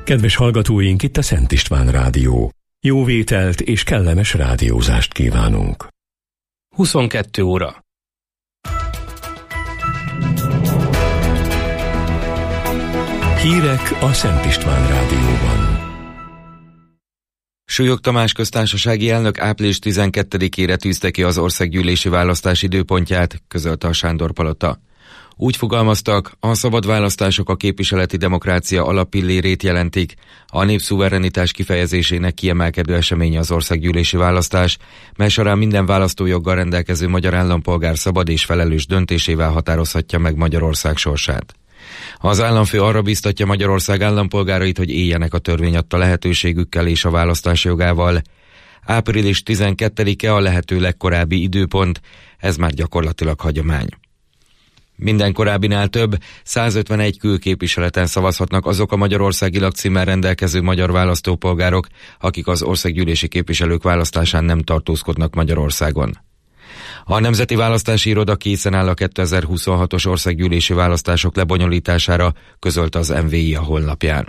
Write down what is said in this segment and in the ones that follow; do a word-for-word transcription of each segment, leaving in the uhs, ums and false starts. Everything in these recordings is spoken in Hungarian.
Kedves hallgatóink, itt a Szent István Rádió. Jó vételt és kellemes rádiózást kívánunk. huszonkettő óra. Hírek a Szent István Rádióban. Súlyog Tamás köztársasági elnök április tizenkettedikére tűzte ki az országgyűlési választás időpontját, közölte a Sándor-palota. Úgy fogalmaztak, a szabad választások a képviseleti demokrácia alappillérét jelentik, a népszuverenitás kifejezésének kiemelkedő eseménye az országgyűlési választás, mely során minden választójoggal rendelkező magyar állampolgár szabad és felelős döntésével határozhatja meg Magyarország sorsát. Az államfő arra biztatja Magyarország állampolgárait, hogy éljenek a törvény adta lehetőségükkel és a választási jogával. április tizenkettedike a lehető legkorábbi időpont, ez már gyakorlatilag hagyomány. Minden korábbinál több, százötvenegy külképviseleten szavazhatnak azok a magyarországi lakcímmel rendelkező magyar választópolgárok, akik az országgyűlési képviselők választásán nem tartózkodnak Magyarországon. A Nemzeti Választási Iroda készen áll a kétezer-huszonhatos országgyűlési választások lebonyolítására, közölte az em vé i a honlapján.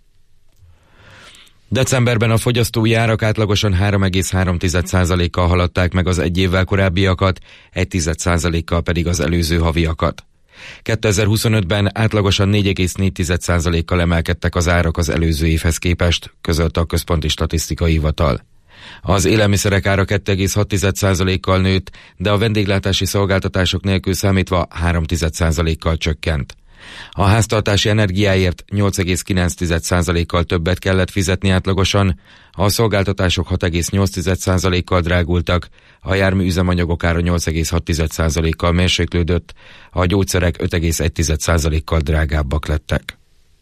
Decemberben a fogyasztói árak átlagosan három egész három százalékkal haladták meg az egy évvel korábbiakat, egy tized százalékkal pedig az előző haviakat. kétezer-huszonötben átlagosan négy egész négy százalékkal emelkedtek az árak az előző évhez képest, közölte a Központi Statisztikai Hivatal. Az élelmiszerek ára két egész hat százalékkal nőtt, de a vendéglátási szolgáltatások nélkül számítva három százalékkal csökkent. A háztartási energiáért nyolc egész kilenc százalékkal többet kellett fizetni átlagosan, a szolgáltatások hat egész nyolc százalékkal drágultak, a jármű üzemanyagok ára nyolc egész hat százalékkal mérséklődött, a gyógyszerek öt egész egy százalékkal drágábbak lettek.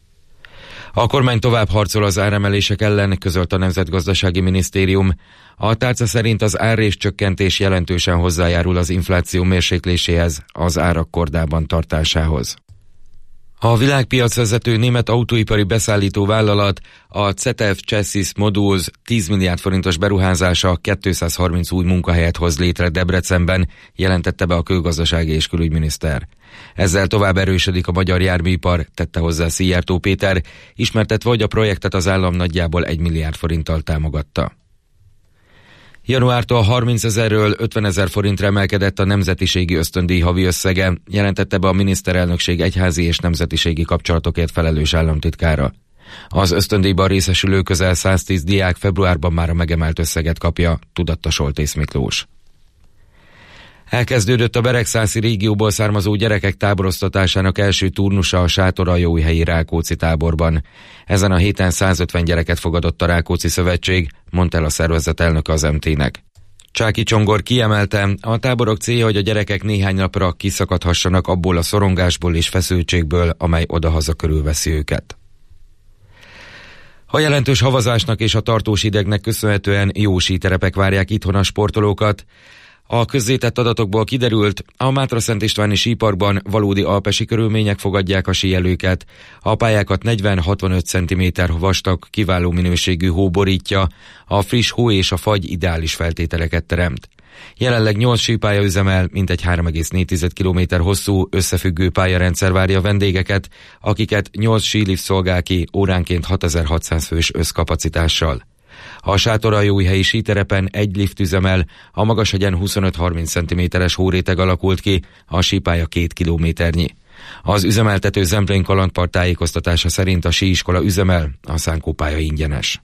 A kormány tovább harcol az áremelések ellen, közölt a Nemzetgazdasági Minisztérium. A tárca szerint az árrés csökkentés jelentősen hozzájárul az infláció mérsékléséhez, az árak kordában tartásához. A világpiacvezető német autóipari beszállító vállalat, a cé e té e ef Chassis Modules tíz milliárd forintos beruházása kétszázharminc új munkahelyet hoz létre Debrecenben, jelentette be a külgazdasági és külügyminiszter. Ezzel tovább erősödik a magyar járműipar, tette hozzá Szijjártó Péter, ismertetve, hogy a projektet az állam nagyjából egy milliárd forinttal támogatta. Januártól harmincezerről ötvenezer forintra emelkedett a nemzetiségi ösztöndíj havi összege, jelentette be a miniszterelnökség egyházi és nemzetiségi kapcsolatokért felelős államtitkára. Az ösztöndíjban részesülő közel száztíz diák februárban már a megemelt összeget kapja, tudatta Soltész Miklós. Elkezdődött a beregszászi régióból származó gyerekek táboroztatásának első turnusa a Sátoraljóújhelyi Rákóczi táborban. Ezen a héten százötven gyereket fogadott a Rákóczi Szövetség, mondta el a szervezet elnöke az em té-nek. Csáki Csongor kiemelte, a táborok célja, hogy a gyerekek néhány napra kiszakadhassanak abból a szorongásból és feszültségből, amely odahaza körülveszi őket. A jelentős havazásnak és a tartós idegnek köszönhetően jó síterepek várják itthon a sportolókat. A közzétett adatokból kiderült, a Mátra-Szent Istváni síparkban valódi alpesi körülmények fogadják a síelőket. A pályákat negyven-hatvanöt centiméter vastag, kiváló minőségű hó borítja, a friss hó és a fagy ideális feltételeket teremt. Jelenleg nyolc sípálya üzemel, mintegy három egész négy kilométer hosszú, összefüggő pályarendszer várja a vendégeket, akiket nyolc sílift szolgál ki óránként hatezer-hatszáz fős összkapacitással. A Sátoraljóújhelyi síterepen egy lift üzemel, a Magashegyen huszonöt-harminc centiméteres hóréteg alakult ki, a sípálya két kilométernyi. Az üzemeltető Zemplén kalandpart tájékoztatása szerint a síiskola üzemel, a szánkópálya ingyenes.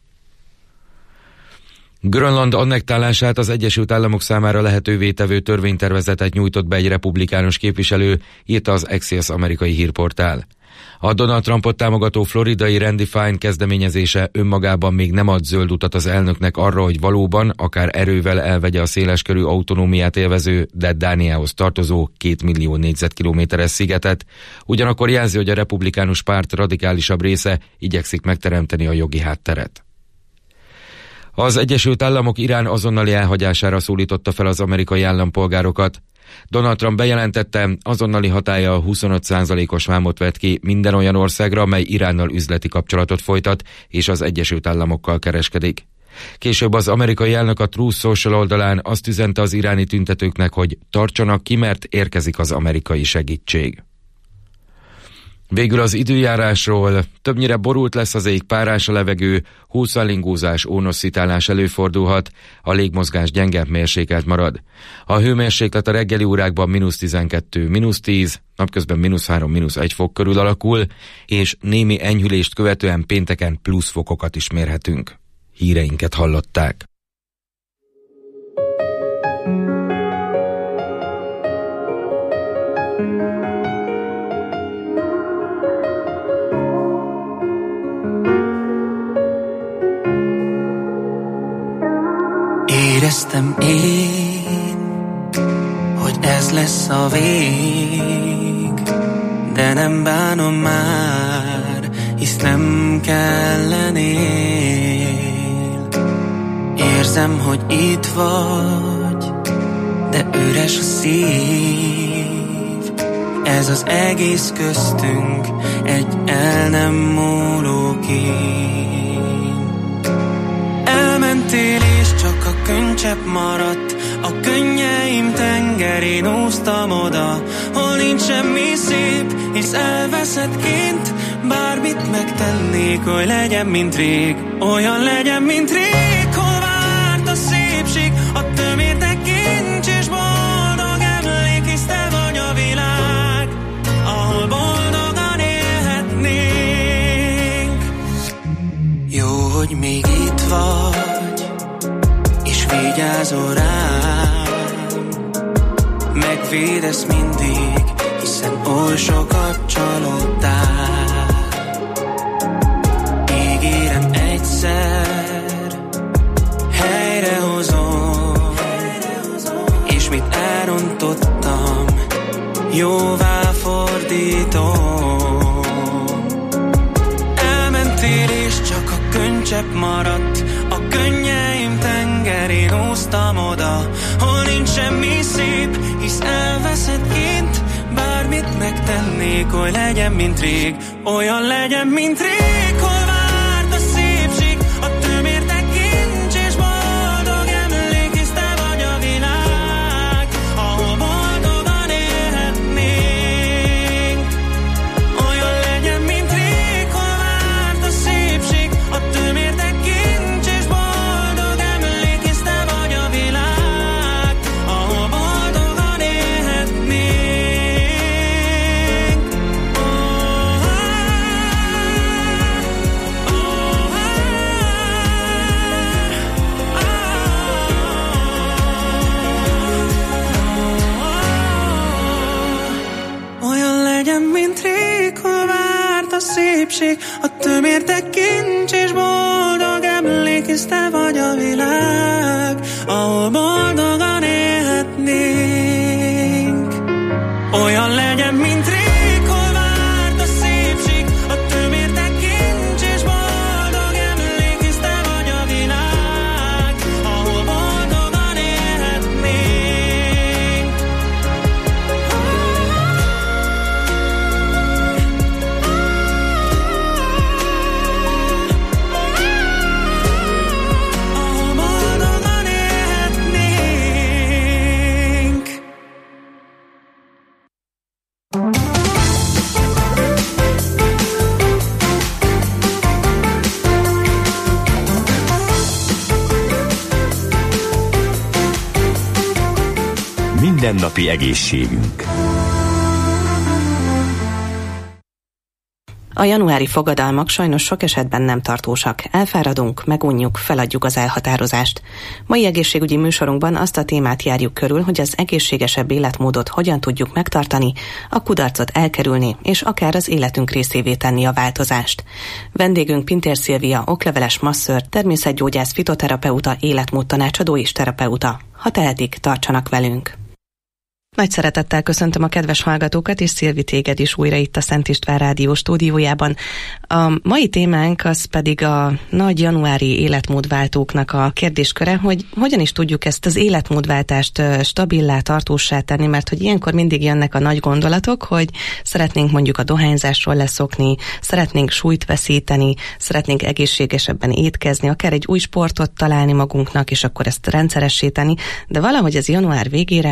Grönland annektálását az Egyesült Államok számára lehetővé tevő törvénytervezetet nyújtott be egy republikánus képviselő, írta az Axios amerikai hírportál. A Donald Trumpot támogató floridai Randy Fine kezdeményezése önmagában még nem ad zöld utat az elnöknek arra, hogy valóban, akár erővel elvegye a széleskörű autonómiát élvező, de Dániához tartozó két millió négyzetkilométeres szigetet, ugyanakkor jelzi, hogy a republikánus párt radikálisabb része igyekszik megteremteni a jogi hátteret. Az Egyesült Államok Irán azonnali elhagyására szólította fel az amerikai állampolgárokat. Donald Trump bejelentette, azonnali hatállyal huszonöt százalékos vámot vett ki minden olyan országra, mely Iránnal üzleti kapcsolatot folytat, és az Egyesült Államokkal kereskedik. Később az amerikai elnök a Truth Social oldalán azt üzente az iráni tüntetőknek, hogy tartsanak ki, mert érkezik az amerikai segítség. Végül az időjárásról: többnyire borult lesz az ég, párás a levegő, hószalingózás, ónosszitálás előfordulhat, a légmozgás gyengebb, mérsékelt marad. A hőmérséklet a reggeli órákban mínusz tizenkettő, mínusz tíz, napközben mínusz három, mínusz egy fok körül alakul, és némi enyhülést követően pénteken plusz fokokat is mérhetünk. Híreinket hallották. Éreztem én, hogy ez lesz a vég, de nem bánom már, hisz nem kellenél. Érzem, hogy itt vagy, de üres a szív. Ez az egész köztünk egy el nem múló kém. Elmentél és csak a könycsepp maradt, a könnyeim tengerén úsztam oda, hol nincs semmi szép, hisz elveszett kint. Bármit megtennék, hogy legyen, mint rég, olyan legyen, mint rég. Hol várt a szépség, a tömértek kincs, és boldog emlék, hisz te vagy a világ, ahol boldogan élhetnénk. Jó, hogy még itt vagy, és vigyázol rám, megvédesz mindig, hiszen oly sokat csalódtál. Ígérem egyszer helyrehozom, és mit elrontottam, jóvá fordítom. Elmentél és csak a könycsepp maradt, a könnyeim tengerén úsztam oda, hol nincs semmi szép, hisz elveszett kint. Bármit megtennék, hogy legyen, mint rég, olyan legyen, mint rég. Hol várt a szépség, a tömértek kincs, és boldog emlék, hisz te vagy a világ, ahol boldogan élhetnénk. Olyan legyen, mint rég. Hol várt a szépség, a tömértek kincs, és boldog emlék, hisz te vagy a világ, ahol boldogan élhetnénk. A szépség, a tömértek kincs, és boldog emlék, hisz te vagy a világ, ahol boldogan élhetnénk. Olyan legyen, mint rég. Hol várt a szépség, a tömértek kincs, és boldog emlék, hisz te vagy a világ, ahol boldogan élhetnénk. Mindennapi egészségünk. A januári fogadalmak sajnos sok esetben nem tartósak. Elfáradunk, megunjuk, feladjuk az elhatározást. Mai egészségügyi műsorunkban azt a témát járjuk körül, hogy az egészségesebb életmódot hogyan tudjuk megtartani, a kudarcot elkerülni, és akár az életünk részévé tenni a változást. Vendégünk Pintér Szilvia, okleveles masször, természetgyógyász, fitoterapeuta, életmódtanácsadó és terapeuta. Ha tehetik, tartsanak velünk! Nagy szeretettel köszöntöm a kedves hallgatókat, és Szilvi, téged is újra itt a Szent István Rádió stúdiójában. A mai témánk az pedig a nagy januári életmódváltóknak a kérdésköre, hogy hogyan is tudjuk ezt az életmódváltást stabilá, tartósá tenni, mert hogy ilyenkor mindig jönnek a nagy gondolatok, hogy szeretnénk mondjuk a dohányzásról leszokni, szeretnénk súlyt veszíteni, szeretnénk egészségesebben étkezni, akár egy új sportot találni magunknak, és akkor ezt rendszeressé tenni, de valahogy ez január végére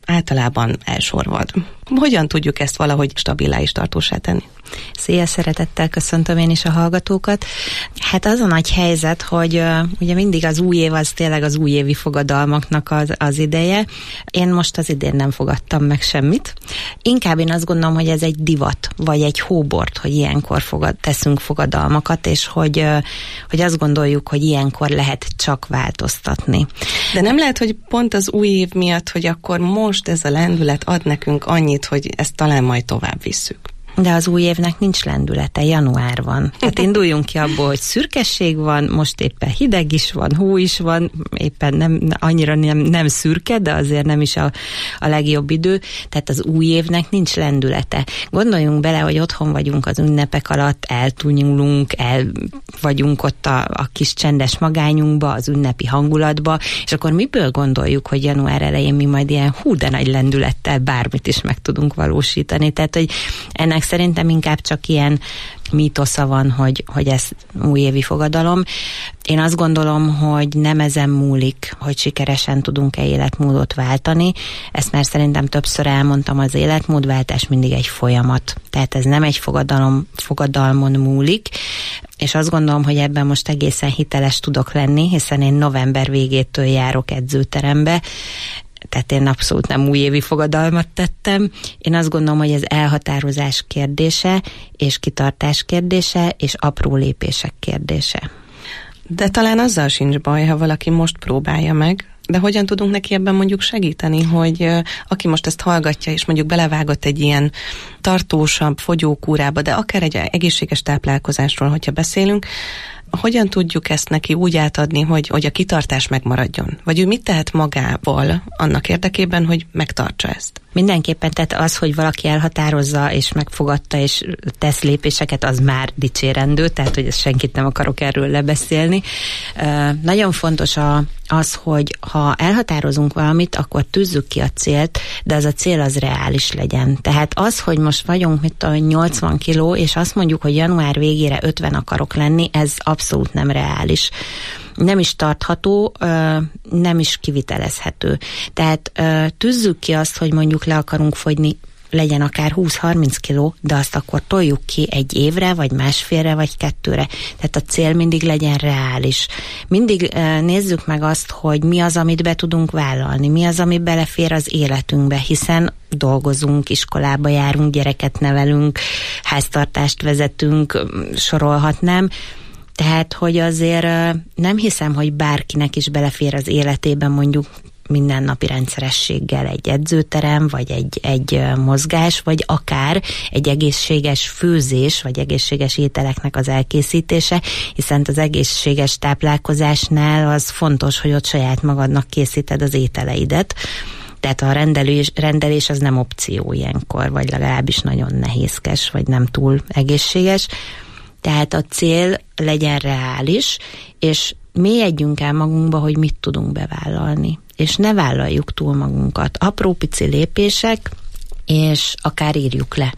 általában elsorvad. Hogyan tudjuk ezt valahogy stabilá és tartósá tenni? Szia, szeretettel köszöntöm én is a hallgatókat. Hát az a nagy helyzet, hogy uh, ugye mindig az új év az tényleg az újévi fogadalmaknak az, az ideje. Én most az idén nem fogadtam meg semmit. Inkább én azt gondolom, hogy ez egy divat, vagy egy hóbort, hogy ilyenkor fogad, teszünk fogadalmakat, és hogy, uh, hogy azt gondoljuk, hogy ilyenkor lehet csak változtatni. De nem lehet, hogy pont az új év miatt, hogy akkor most ez a lendület ad nekünk annyit, hogy ezt talán majd tovább visszük. De az új évnek nincs lendülete, január van. Tehát induljunk ki abból, hogy szürkesség van, most éppen hideg is van, hó is van, éppen nem, annyira nem, nem szürke, de azért nem is a, a legjobb idő. Tehát az új évnek nincs lendülete. Gondoljunk bele, hogy otthon vagyunk az ünnepek alatt, eltúnyulunk, el vagyunk ott a, a kis csendes magányunkba, az ünnepi hangulatba, és akkor miből gondoljuk, hogy január elején mi majd ilyen hú, de nagy lendülettel bármit is meg tudunk valósítani. Tehát, hogy ennek szerintem inkább csak ilyen mítosza van, hogy, hogy ez újévi fogadalom. Én azt gondolom, hogy nem ezen múlik, hogy sikeresen tudunk-e életmódot váltani. Ezt már szerintem többször elmondtam, az életmódváltás mindig egy folyamat. Tehát ez nem egy fogadalom, fogadalmon múlik, és azt gondolom, hogy ebben most egészen hiteles tudok lenni, hiszen én november végétől járok edzőterembe, tehát én abszolút nem újévi fogadalmat tettem. Én azt gondolom, hogy ez elhatározás kérdése, és kitartás kérdése, és apró lépések kérdése. De talán azzal sincs baj, ha valaki most próbálja meg, de hogyan tudunk neki ebben mondjuk segíteni, hogy uh, aki most ezt hallgatja, és mondjuk belevágott egy ilyen tartósabb fogyókúrába, de akár egy egészséges táplálkozásról, hogyha beszélünk, hogyan tudjuk ezt neki úgy átadni, hogy, hogy a kitartás megmaradjon? Vagy ő mit tehet magával annak érdekében, hogy megtartsa ezt? Mindenképpen, tehát az, hogy valaki elhatározza, és megfogadta, és tesz lépéseket, az már dicsérendő, tehát, hogy ezt senkit nem akarok erről lebeszélni. Uh, nagyon fontos a, az, hogy ha elhatározunk valamit, akkor tűzzük ki a célt, de az a cél az reális legyen. Tehát az, hogy most vagyunk, mit tudom, nyolcvan kiló, és azt mondjuk, hogy január végére ötven akarok lenni, ez abszolút nem reális. Nem is tartható, nem is kivitelezhető. Tehát tűzzük ki azt, hogy mondjuk le akarunk fogyni, legyen akár húsz-harminc kiló, de azt akkor toljuk ki egy évre, vagy másfélre, vagy kettőre. Tehát a cél mindig legyen reális. Mindig nézzük meg azt, hogy mi az, amit be tudunk vállalni, mi az, ami belefér az életünkbe, hiszen dolgozunk, iskolába járunk, gyereket nevelünk, háztartást vezetünk, sorolhatnám. Tehát, hogy azért nem hiszem, hogy bárkinek is belefér az életében mondjuk mindennapi rendszerességgel egy edzőterem, vagy egy, egy mozgás, vagy akár egy egészséges főzés, vagy egészséges ételeknek az elkészítése, hiszen az egészséges táplálkozásnál az fontos, hogy ott saját magadnak készíted az ételeidet. Tehát a rendelés, rendelés az nem opció ilyenkor, vagy legalábbis nagyon nehézkes, vagy nem túl egészséges. Tehát a cél legyen reális, és mélyedjünk el magunkba, hogy mit tudunk bevállalni. És ne vállaljuk túl magunkat. Apró pici lépések, és akár írjuk le.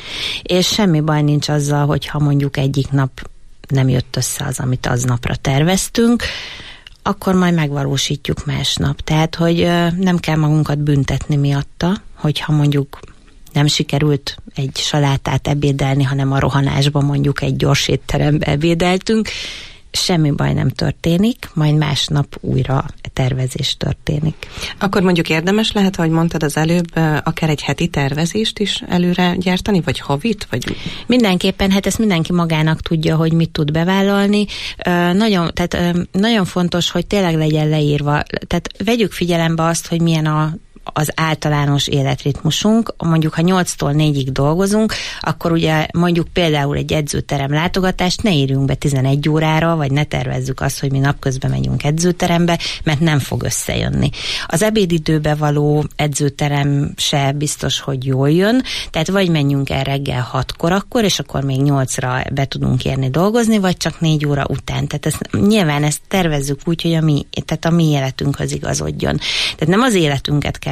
És semmi baj nincs azzal, hogyha mondjuk egyik nap nem jött össze az, amit aznapra terveztünk, akkor majd megvalósítjuk másnap. Tehát, hogy nem kell magunkat büntetni miatta, hogyha mondjuk nem sikerült egy salátát ebédelni, hanem a rohanásban mondjuk egy gyors étterembe ebédeltünk, semmi baj nem történik, majd másnap újra tervezés történik. Akkor mondjuk érdemes lehet, ahogy mondtad az előbb, akár egy heti tervezést is előre gyártani, vagy havit? Vagy... Mindenképpen, hát ezt mindenki magának tudja, hogy mit tud bevállalni. Nagyon, tehát nagyon fontos, hogy tényleg legyen leírva. Tehát vegyük figyelembe azt, hogy milyen a az általános életritmusunk, mondjuk ha nyolctól négyig dolgozunk, akkor ugye mondjuk például egy edzőterem látogatást ne írjunk be tizenegy órára, vagy ne tervezzük azt, hogy mi napközben megyünk edzőterembe, mert nem fog összejönni. Az ebédidőbe való edzőterem se biztos, hogy jól jön, tehát vagy menjünk el reggel hatkor akkor, és akkor még nyolcra be tudunk érni dolgozni, vagy csak négy óra után. Tehát ezt, nyilván ezt tervezzük úgy, hogy a mi, tehát a mi életünkhöz igazodjon. Tehát nem az életünket kell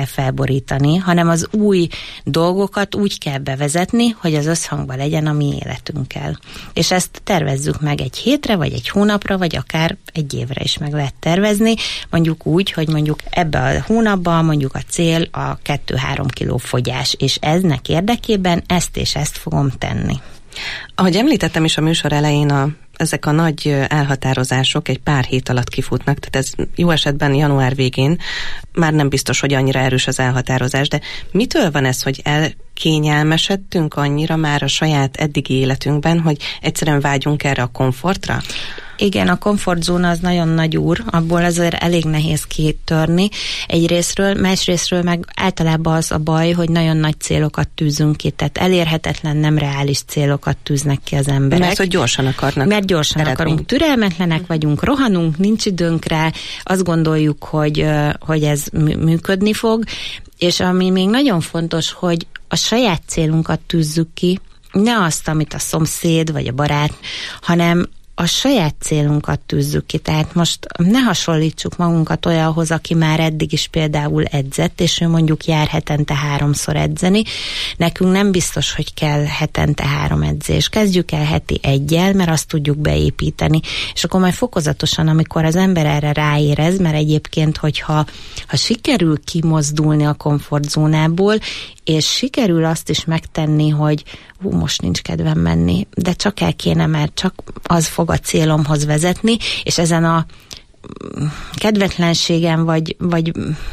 kell felborítani, hanem az új dolgokat úgy kell bevezetni, hogy az összhangban legyen a mi életünkkel. És ezt tervezzük meg egy hétre, vagy egy hónapra, vagy akár egy évre is meg lehet tervezni, mondjuk úgy, hogy mondjuk ebbe a hónapban mondjuk a cél a kettő-három kiló fogyás, és eznek érdekében ezt és ezt fogom tenni. Ahogy említettem is a műsor elején, a, ezek a nagy elhatározások egy pár hét alatt kifutnak, tehát ez jó esetben január végén már nem biztos, hogy annyira erős az elhatározás, de mitől van ez, hogy elkényelmesedtünk annyira már a saját eddigi életünkben, hogy egyszerűen vágyunk erre a komfortra? Igen, a komfortzóna az nagyon nagy úr, abból azért elég nehéz kitörni egyrészről, másrészről meg általában az a baj, hogy nagyon nagy célokat tűzünk ki, tehát elérhetetlen, nem reális célokat tűznek ki az emberek. Mert hogy gyorsan akarnak. Mert gyorsan eredmény. akarunk, türelmetlenek vagyunk, rohanunk, nincs időnk rá, azt gondoljuk, hogy, hogy ez működni fog, és ami még nagyon fontos, hogy a saját célunkat tűzzük ki, ne azt, amit a szomszéd vagy a barát, hanem a saját célunkat tűzzük ki, tehát most ne hasonlítsuk magunkat olyanhoz, aki már eddig is például edzett, és ő mondjuk jár hetente háromszor edzeni. Nekünk nem biztos, hogy kell hetente három edzés. Kezdjük el heti egyel, mert azt tudjuk beépíteni, és akkor majd fokozatosan, amikor az ember erre ráérez, mert egyébként, hogyha ha sikerül kimozdulni a komfortzónából, és sikerül azt is megtenni, hogy hú, most nincs kedvem menni, de csak el kéne, mert csak az fog a célomhoz vezetni, és ezen a kedvetlenségen vagy, vagy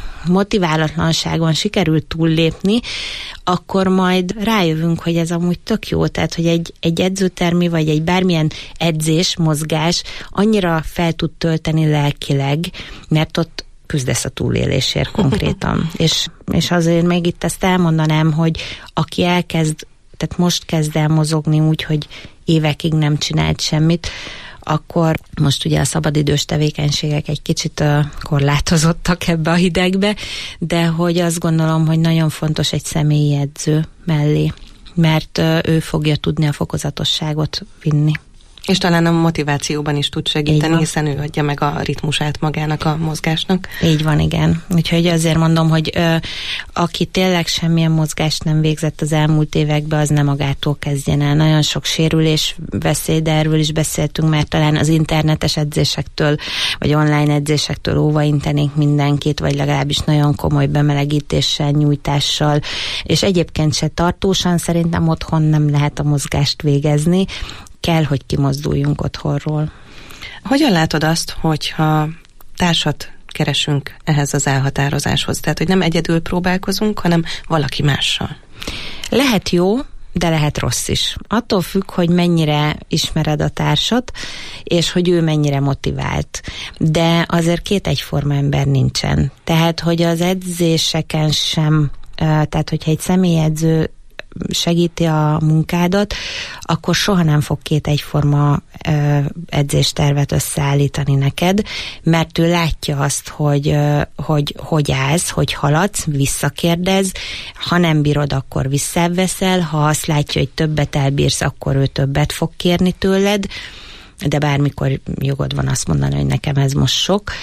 motiválatlanságon sikerül túllépni, akkor majd rájövünk, hogy ez amúgy tök jó, tehát, hogy egy, egy edzőtermi, vagy egy bármilyen edzés, mozgás annyira fel tud tölteni lelkileg, mert ott küzdesz a túlélésért konkrétan. és, és azért még itt ezt elmondanám, hogy aki elkezd, tehát most kezd el mozogni úgy, hogy évekig nem csinált semmit, akkor most ugye a szabadidős tevékenységek egy kicsit uh, korlátozottak ebbe a hidegbe, de hogy azt gondolom, hogy nagyon fontos egy személyi edző mellé, mert uh, ő fogja tudni a fokozatosságot vinni. És talán a motivációban is tud segíteni, hiszen ő adja meg a ritmusát magának a mozgásnak. Így van, igen. Úgyhogy azért mondom, hogy ö, aki tényleg semmilyen mozgást nem végzett az elmúlt években, az nem magától kezdjen el. Nagyon sok sérülés veszély, de erről is beszéltünk, mert talán az internetes edzésektől, vagy online edzésektől óvaintenénk mindenkit, vagy legalábbis nagyon komoly bemelegítéssel, nyújtással, és egyébként se tartósan szerintem otthon nem lehet a mozgást végezni. Kell, hogy kimozduljunk otthonról. Hogyan látod azt, hogyha társat keresünk ehhez az elhatározáshoz? Tehát, hogy nem egyedül próbálkozunk, hanem valaki mással. Lehet jó, de lehet rossz is. Attól függ, hogy mennyire ismered a társat, és hogy ő mennyire motivált. De azért két egyforma ember nincsen. Tehát, hogy az edzéseken sem, tehát, hogyha egy személyedző segíti a munkádat, akkor soha nem fog két egyforma ö, edzéstervet összeállítani neked, mert ő látja azt, hogy, ö, hogy hogy állsz, hogy haladsz, visszakérdez, ha nem bírod, akkor visszaveszel, ha azt látja, hogy többet elbírsz, akkor ő többet fog kérni tőled, de bármikor jogod van azt mondani, hogy nekem ez most sok,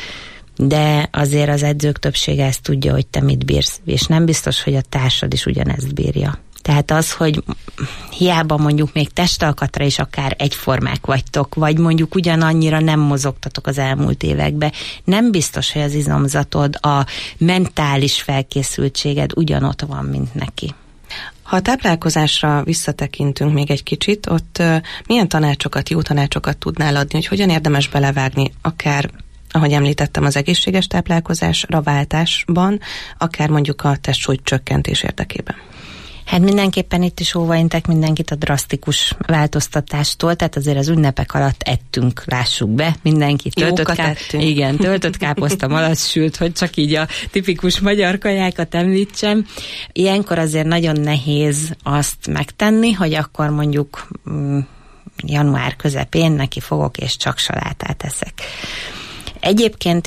de azért az edzők többsége ezt tudja, hogy te mit bírsz, és nem biztos, hogy a társad is ugyanezt bírja. Tehát az, hogy hiába mondjuk még testalkatra is akár egyformák vagytok, vagy mondjuk ugyanannyira nem mozogtatok az elmúlt években, nem biztos, hogy az izomzatod, a mentális felkészültséged ugyanott van, mint neki. Ha a táplálkozásra visszatekintünk még egy kicsit, ott uh, milyen tanácsokat, jó tanácsokat tudnál adni, hogy hogyan érdemes belevágni, akár ahogy említettem, az egészséges táplálkozásra váltásban, akár mondjuk a testsúly csökkentés érdekében? Hát mindenképpen itt is óvaintek mindenkit a drasztikus változtatástól, tehát azért az ünnepek alatt ettünk, lássuk be, mindenki töltött, ká... Igen, töltött káposzta, malac sült, hogy csak így a tipikus magyar kajákat említsem. Ilyenkor azért nagyon nehéz azt megtenni, hogy akkor mondjuk mm, január közepén neki fogok és csak salátát eszek. Egyébként is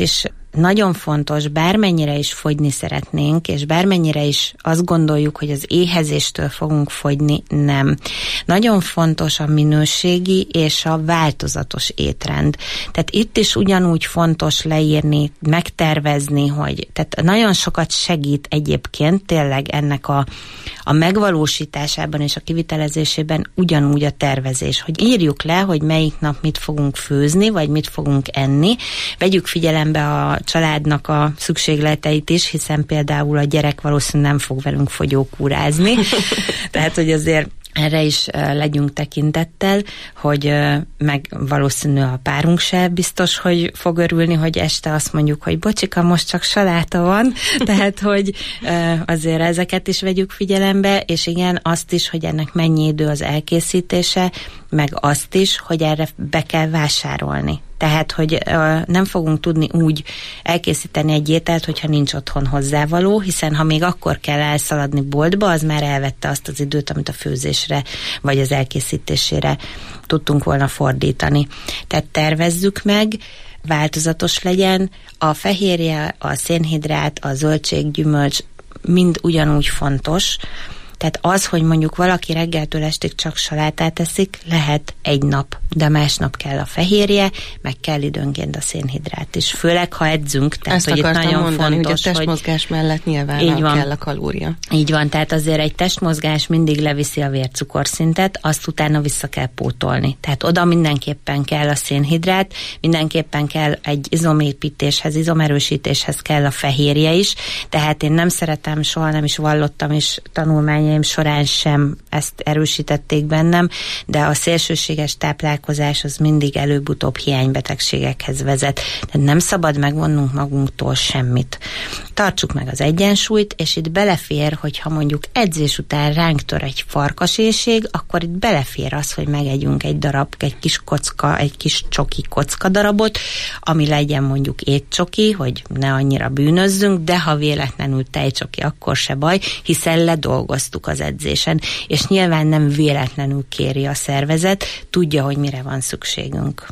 nagyon fontos, bármennyire is fogyni szeretnénk, és bármennyire is azt gondoljuk, hogy az éhezéstől fogunk fogyni, nem. Nagyon fontos a minőségi és a változatos étrend. Tehát itt is ugyanúgy fontos leírni, megtervezni, hogy tehát nagyon sokat segít egyébként tényleg ennek a, a megvalósításában és a kivitelezésében ugyanúgy a tervezés, hogy írjuk le, hogy melyik nap mit fogunk főzni, vagy mit fogunk enni. Vegyük figyelembe a családnak a szükségleteit is, hiszen például a gyerek valószínűleg nem fog velünk fogyókúrázni. Tehát, hogy azért erre is uh, legyünk tekintettel, hogy uh, meg valószínű a párunk se biztos, hogy fog örülni, hogy este azt mondjuk, hogy bocsika, most csak saláta van, tehát, hogy uh, azért ezeket is vegyük figyelembe, és igen, azt is, hogy ennek mennyi idő az elkészítése, meg azt is, hogy erre be kell vásárolni. Tehát, hogy uh, nem fogunk tudni úgy elkészíteni egy ételt, hogyha nincs otthon hozzávaló, hiszen ha még akkor kell elszaladni boltba, az már elvette azt az időt, amit a főzésre vagy az elkészítésére tudtunk volna fordítani. Tehát tervezzük meg, változatos legyen, a fehérje, a szénhidrát, a zöldség, gyümölcs mind ugyanúgy fontos. Tehát az, hogy mondjuk valaki reggeltől estig csak salátát eszik, lehet egy nap, de másnap kell a fehérje, meg kell időnként a szénhidrát is. Főleg, ha edzünk, tehát ezt hogy itt nagyon mondani, fontos, hogy a testmozgás hogy mellett nyilván így van, kell a kalória. Így van, tehát azért egy testmozgás mindig leviszi a vércukorszintet, azt utána vissza kell pótolni. Tehát oda mindenképpen kell a szénhidrát, mindenképpen kell egy izomépítéshez, izomerősítéshez kell a fehérje is, tehát én nem szeretem, soha nem is vallottam, és tanulmány során sem ezt erősítették bennem, de a szélsőséges táplálkozás az mindig előbb-utóbb hiánybetegségekhez vezet. Tehát nem szabad megvonnunk magunktól semmit. Tartsuk meg az egyensúlyt, és itt belefér, hogyha mondjuk edzés után ránk tör egy farkaséhség, akkor itt belefér az, hogy megegyünk egy darab, egy kis kocka, egy kis csoki kocka darabot, ami legyen mondjuk étcsoki, hogy ne annyira bűnözzünk, de ha véletlenül tejcsoki, akkor se baj, hiszen ledolgoztuk az edzésen, és nyilván nem véletlenül kéri a szervezet, tudja, hogy mire van szükségünk.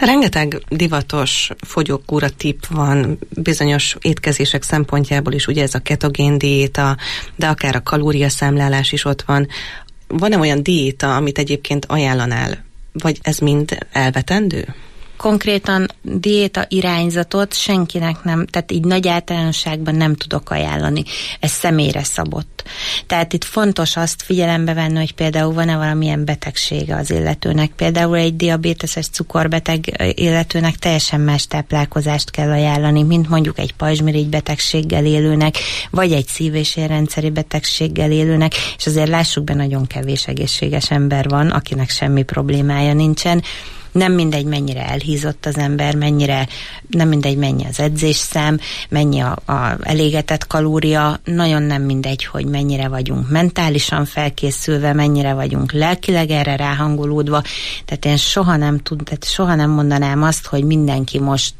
Rengeteg divatos fogyókúra tipp van bizonyos étkezések szempontjából is, ugye ez a ketogén diéta, de akár a kalóriaszámlálás is ott van. Van-e olyan diéta, amit egyébként ajánlanál, vagy ez mind elvetendő? Konkrétan diéta irányzatot senkinek nem, tehát így nagy általánosságban nem tudok ajánlani. Ez személyre szabott. Tehát itt fontos azt figyelembe venni, hogy például van-e valamilyen betegsége az illetőnek. Például egy diabéteses cukorbeteg illetőnek teljesen más táplálkozást kell ajánlani, mint mondjuk egy pajzsmirigy betegséggel élőnek, vagy egy szív- és érrendszeri betegséggel élőnek, és azért lássuk be, nagyon kevés egészséges ember van, akinek semmi problémája nincsen. Nem mindegy, mennyire elhízott az ember, mennyire, nem mindegy, mennyi az edzésszám, mennyi a, a elégetett kalória, nagyon nem mindegy, hogy mennyire vagyunk mentálisan felkészülve, mennyire vagyunk lelkileg erre ráhangolódva. Tehát én soha nem tud, tehát soha nem mondanám azt, hogy mindenki most,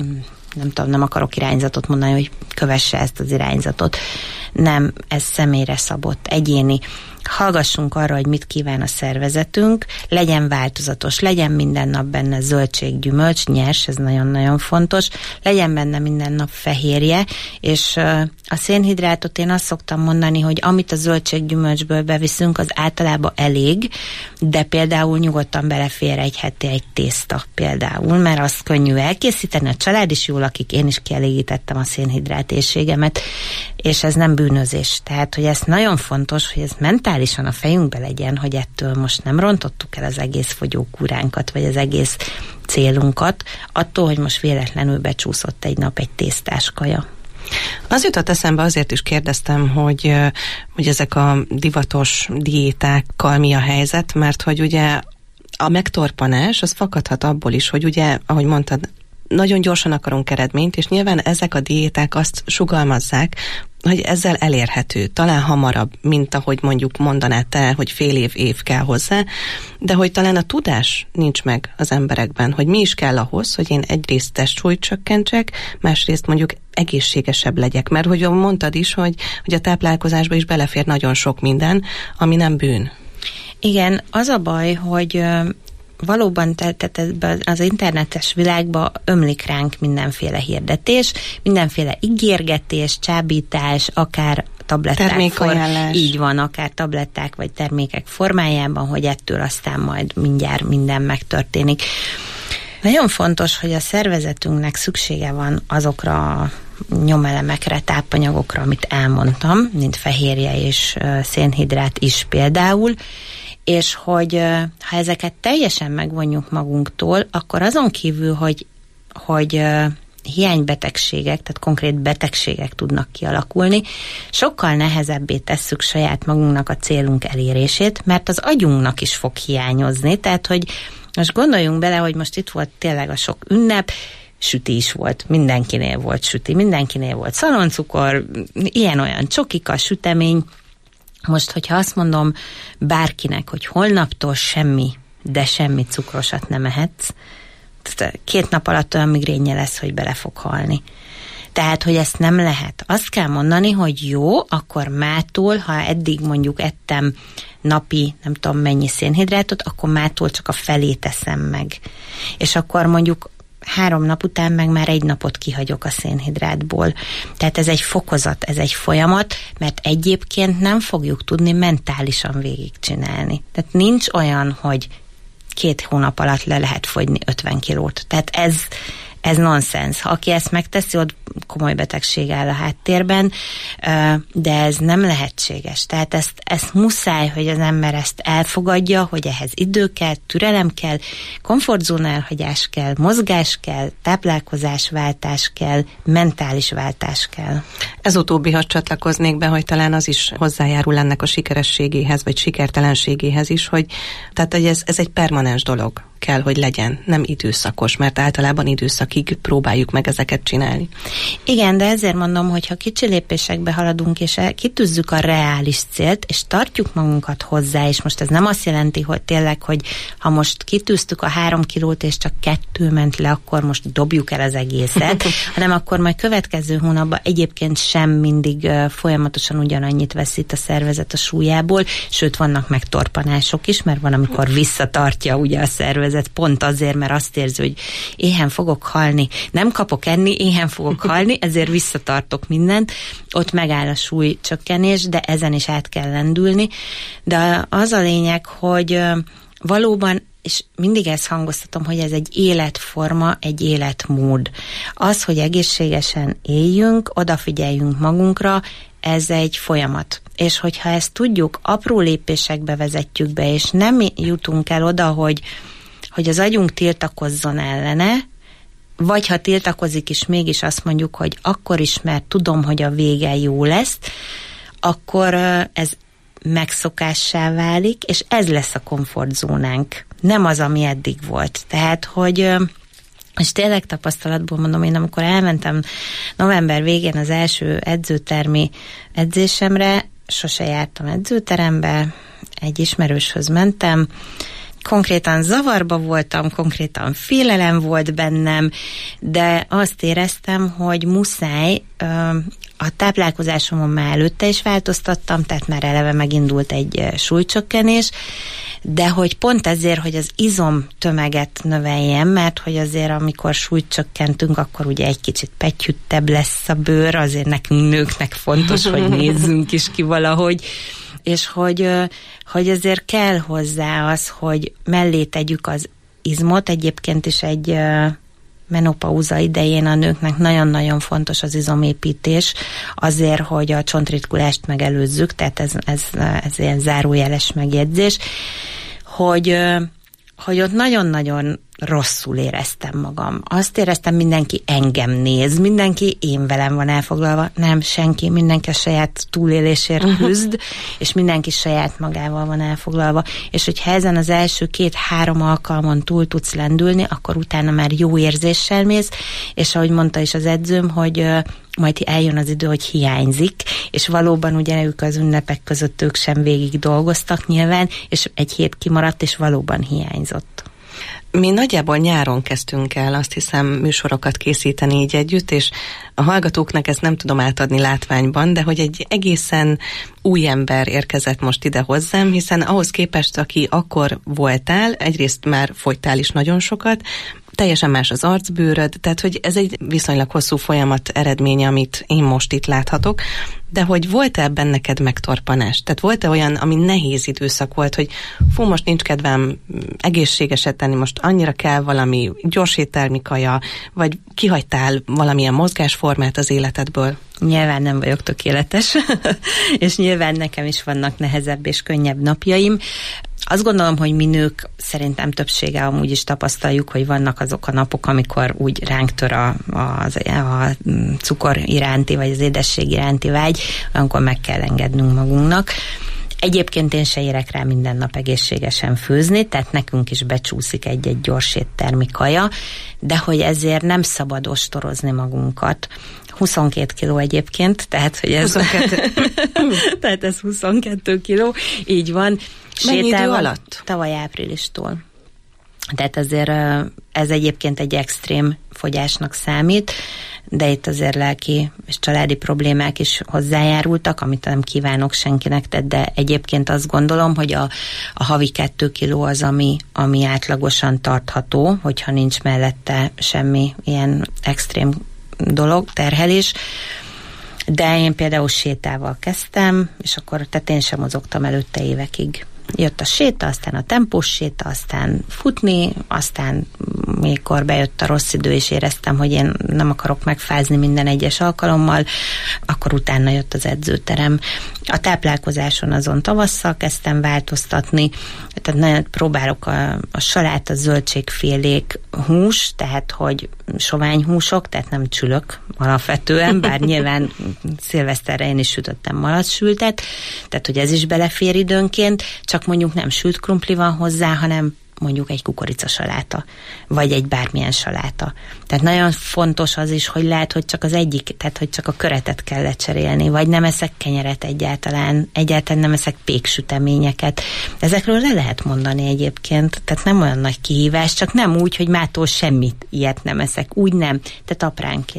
nem tudom, nem akarok irányzatot mondani, hogy kövesse ezt az irányzatot. Nem, ez személyre szabott, egyéni. Hallgassunk arra, hogy mit kíván a szervezetünk, legyen változatos, legyen minden nap benne zöldség, gyümölcs, nyers, ez nagyon-nagyon fontos, legyen benne minden nap fehérje, és a szénhidrátot én azt szoktam mondani, hogy amit a zöldség, gyümölcsből beviszünk, az általában elég, de például nyugodtan belefér egy heti egy tészta például, mert azt könnyű elkészíteni, a család is jól lakik, én is kielégítettem a szénhidrát éhségemet, és ez nem bűnözés. Tehát, hogy ez nagyon fontos, hogy ez mentálisan a fejünkbe legyen, hogy ettől most nem rontottuk el az egész fogyókúránkat, vagy az egész célunkat, attól, hogy most véletlenül becsúszott egy nap egy tésztás kaja. Az jutott eszembe, azért is kérdeztem, hogy, hogy ezek a divatos diétákkal mi a helyzet, mert hogy ugye a megtorpanás az fakadhat abból is, hogy ugye, ahogy mondtad, nagyon gyorsan akarunk eredményt, és nyilván ezek a diéták azt sugallmazzák, hogy ezzel elérhető, talán hamarabb, mint ahogy mondjuk mondanád te, hogy fél év, év kell hozzá, de hogy talán a tudás nincs meg az emberekben, hogy mi is kell ahhoz, hogy én egyrészt testsúlyt csökkentsek, másrészt mondjuk egészségesebb legyek, mert hogy mondtad is, hogy, hogy a táplálkozásba is belefér nagyon sok minden, ami nem bűn. Igen, az a baj, hogy valóban tehát az internetes világban ömlik ránk mindenféle hirdetés, mindenféle ígérgetés, csábítás, akár tabletták, for, így van, akár tabletták vagy termékek formájában, hogy ettől aztán majd mindjárt minden megtörténik. Nagyon fontos, hogy a szervezetünknek szüksége van azokra a nyomelemekre, tápanyagokra, amit elmondtam, mint fehérje és szénhidrát is például, és hogy ha ezeket teljesen megvonjuk magunktól, akkor azon kívül, hogy, hogy hiánybetegségek, tehát konkrét betegségek tudnak kialakulni, sokkal nehezebbé tesszük saját magunknak a célunk elérését, mert az agyunknak is fog hiányozni, tehát hogy most gondoljunk bele, hogy most itt volt tényleg a sok ünnep, süti is volt, mindenkinél volt süti, mindenkinél volt szaloncukor, ilyen-olyan csokika, sütemény. Most, hogyha azt mondom bárkinek, hogy holnaptól semmi, de semmi cukrosat nem ehetsz, két nap alatt olyan migrénje lesz, hogy bele fog halni. Tehát, hogy ezt nem lehet. Azt kell mondani, hogy jó, akkor mától, ha eddig mondjuk ettem napi, nem tudom mennyi szénhidrátot, akkor mától csak a felét teszem meg. És akkor mondjuk három nap után meg már egy napot kihagyok a szénhidrátból. Tehát ez egy fokozat, ez egy folyamat, mert egyébként nem fogjuk tudni mentálisan végigcsinálni. Tehát nincs olyan, hogy két hónap alatt le lehet fogyni ötven kilót. Tehát ez, ez nonsens. Ha aki ezt megteszi, ott komoly betegség áll a háttérben, de ez nem lehetséges. Tehát ezt, ezt muszáj, hogy az ember ezt elfogadja, hogy ehhez idő kell, türelem kell, komfortzóna elhagyás kell, mozgás kell, táplálkozásváltás kell, mentális váltás kell. Ez utóbbihoz csatlakoznék be, hogy talán az is hozzájárul ennek a sikerességéhez, vagy sikertelenségéhez is, hogy tehát hogy ez, ez egy permanens dolog kell, hogy legyen, nem időszakos, mert általában időszakig próbáljuk meg ezeket csinálni. Igen, de ezért mondom, hogy ha kicsi lépésekbe haladunk, és kitűzzük a reális célt, és tartjuk magunkat hozzá, és most ez nem azt jelenti, hogy tényleg, hogy ha most kitűztük a három kilót, és csak kettő ment le, akkor most dobjuk el az egészet, hanem akkor majd következő hónapban egyébként sem mindig uh, folyamatosan ugyanannyit veszít a szervezet a súlyából, sőt vannak megtorpanások is, mert van, amikor visszatartja ugye a szervezet szervezet pont azért, mert azt érzi, hogy éhen fogok halni, nem kapok enni, éhen fogok halni, ezért visszatartok mindent, ott megáll a súlycsökkenés, de ezen is át kell lendülni. De az a lényeg, hogy valóban, és mindig ezt hangoztatom, hogy ez egy életforma, egy életmód. Az, hogy egészségesen éljünk, odafigyeljünk magunkra, ez egy folyamat. És hogyha ezt tudjuk, apró lépésekbe vezetjük be, és nem jutunk el oda, hogy, hogy az agyunk tiltakozzon ellene, vagy ha tiltakozik is, mégis azt mondjuk, hogy akkor is, mert tudom, hogy a vége jó lesz, akkor ez megszokássá válik, és ez lesz a komfortzónánk. Nem az, ami eddig volt. Tehát, hogy és tényleg tapasztalatból mondom, én amikor elmentem november végén az első edzőtermi edzésemre, sose jártam edzőterembe, egy ismerőshöz mentem, konkrétan zavarba voltam, konkrétan félelem volt bennem, de azt éreztem, hogy muszáj, a táplálkozásomon már előtte is változtattam, tehát már eleve megindult egy súlycsökkenés, de hogy pont ezért, hogy az izomtömeget növeljem, mert hogy azért amikor súlyt csökkentünk, akkor ugye egy kicsit pettyüttebb lesz a bőr, azért nekünk nőknek fontos, hogy nézzünk is ki valahogy, és hogy, hogy azért kell hozzá az, hogy mellé tegyük az izmot, egyébként is egy menopauza idején a nőknek nagyon-nagyon fontos az izomépítés, azért, hogy a csontritkulást megelőzzük, tehát ez, ez, ez ilyen zárójeles megjegyzés, hogy, hogy ott nagyon-nagyon rosszul éreztem magam. Azt éreztem, mindenki engem néz, mindenki én velem van elfoglalva, nem senki, mindenki a saját túlélésért küzd, uh-huh. és mindenki saját magával van elfoglalva. És hogyha ezen az első két-három alkalmon túl tudsz lendülni, akkor utána már jó érzéssel mész, és ahogy mondta is az edzőm, hogy uh, majd eljön az idő, hogy hiányzik, és valóban ugye ők az ünnepek között ők sem végig dolgoztak nyilván, és egy hét kimaradt, és valóban hiányzott. Mi nagyjából nyáron kezdtünk el, azt hiszem, műsorokat készíteni így együtt, és a hallgatóknak ezt nem tudom átadni látványban, de hogy egy egészen új ember érkezett most ide hozzám, hiszen ahhoz képest, aki akkor voltál, egyrészt már fogytál is nagyon sokat, teljesen más az arcbőröd, tehát hogy ez egy viszonylag hosszú folyamat eredménye, amit én most itt láthatok, de hogy volt-e ebben neked megtorpanás? Tehát volt-e olyan, ami nehéz időszak volt, hogy fú, most nincs kedvem egészségeset tenni, most annyira kell valami gyors ételmi kaja, vagy kihagytál valamilyen mozgásformát az életedből? Nyilván nem vagyok tökéletes, és nyilván nekem is vannak nehezebb és könnyebb napjaim. Azt gondolom, hogy mi nők szerintem többsége amúgy is tapasztaljuk, hogy vannak azok a napok, amikor úgy ránk tör a, a, a cukor iránti, vagy az édesség iránti vágy, amikor meg kell engednünk magunknak. Egyébként én se érek rá minden nap egészségesen főzni, tehát nekünk is becsúszik egy-egy gyors éttermi kaja, de hogy ezért nem szabad ostorozni magunkat. huszonkét kiló egyébként, tehát hogy ez huszonkettő tehát ez huszonkettő kiló, így van. Mennyi idő alatt? Tavaly áprilistól. Tehát azért ez egyébként egy extrém fogyásnak számít, de itt azért lelki és családi problémák is hozzájárultak, amit nem kívánok senkinek, tehát de egyébként azt gondolom, hogy a, a havi kettő kiló az, ami, ami átlagosan tartható, hogyha nincs mellette semmi ilyen extrém dolog, terhelés. De én például sétával kezdtem, és akkor tehát én sem mozogtam előtte évekig. Jött a séta, aztán a tempós séta, aztán futni, aztán mikor bejött a rossz idő, és éreztem, hogy én nem akarok megfázni minden egyes alkalommal, akkor utána jött az edzőterem. A táplálkozáson azon tavasszal kezdtem változtatni, tehát nagyon próbálok a, a saláta, zöldségfélék, hús, tehát hogy sovány húsok, tehát nem csülök alapvetően, bár nyilván szilveszterre én is sütöttem malacsültet, tehát hogy ez is belefér időnként, csak mondjuk nem sült krumpli van hozzá, hanem mondjuk egy kukoricasaláta, vagy egy bármilyen saláta. Tehát nagyon fontos az is, hogy lehet, hogy csak az egyik, tehát hogy csak a köretet kell lecserélni, vagy nem eszek kenyeret egyáltalán, egyáltalán nem eszek péksüteményeket. Ezekről le lehet mondani egyébként, tehát nem olyan nagy kihívás, csak nem úgy, hogy mától semmit ilyet nem eszek, úgy nem, tehát apránként.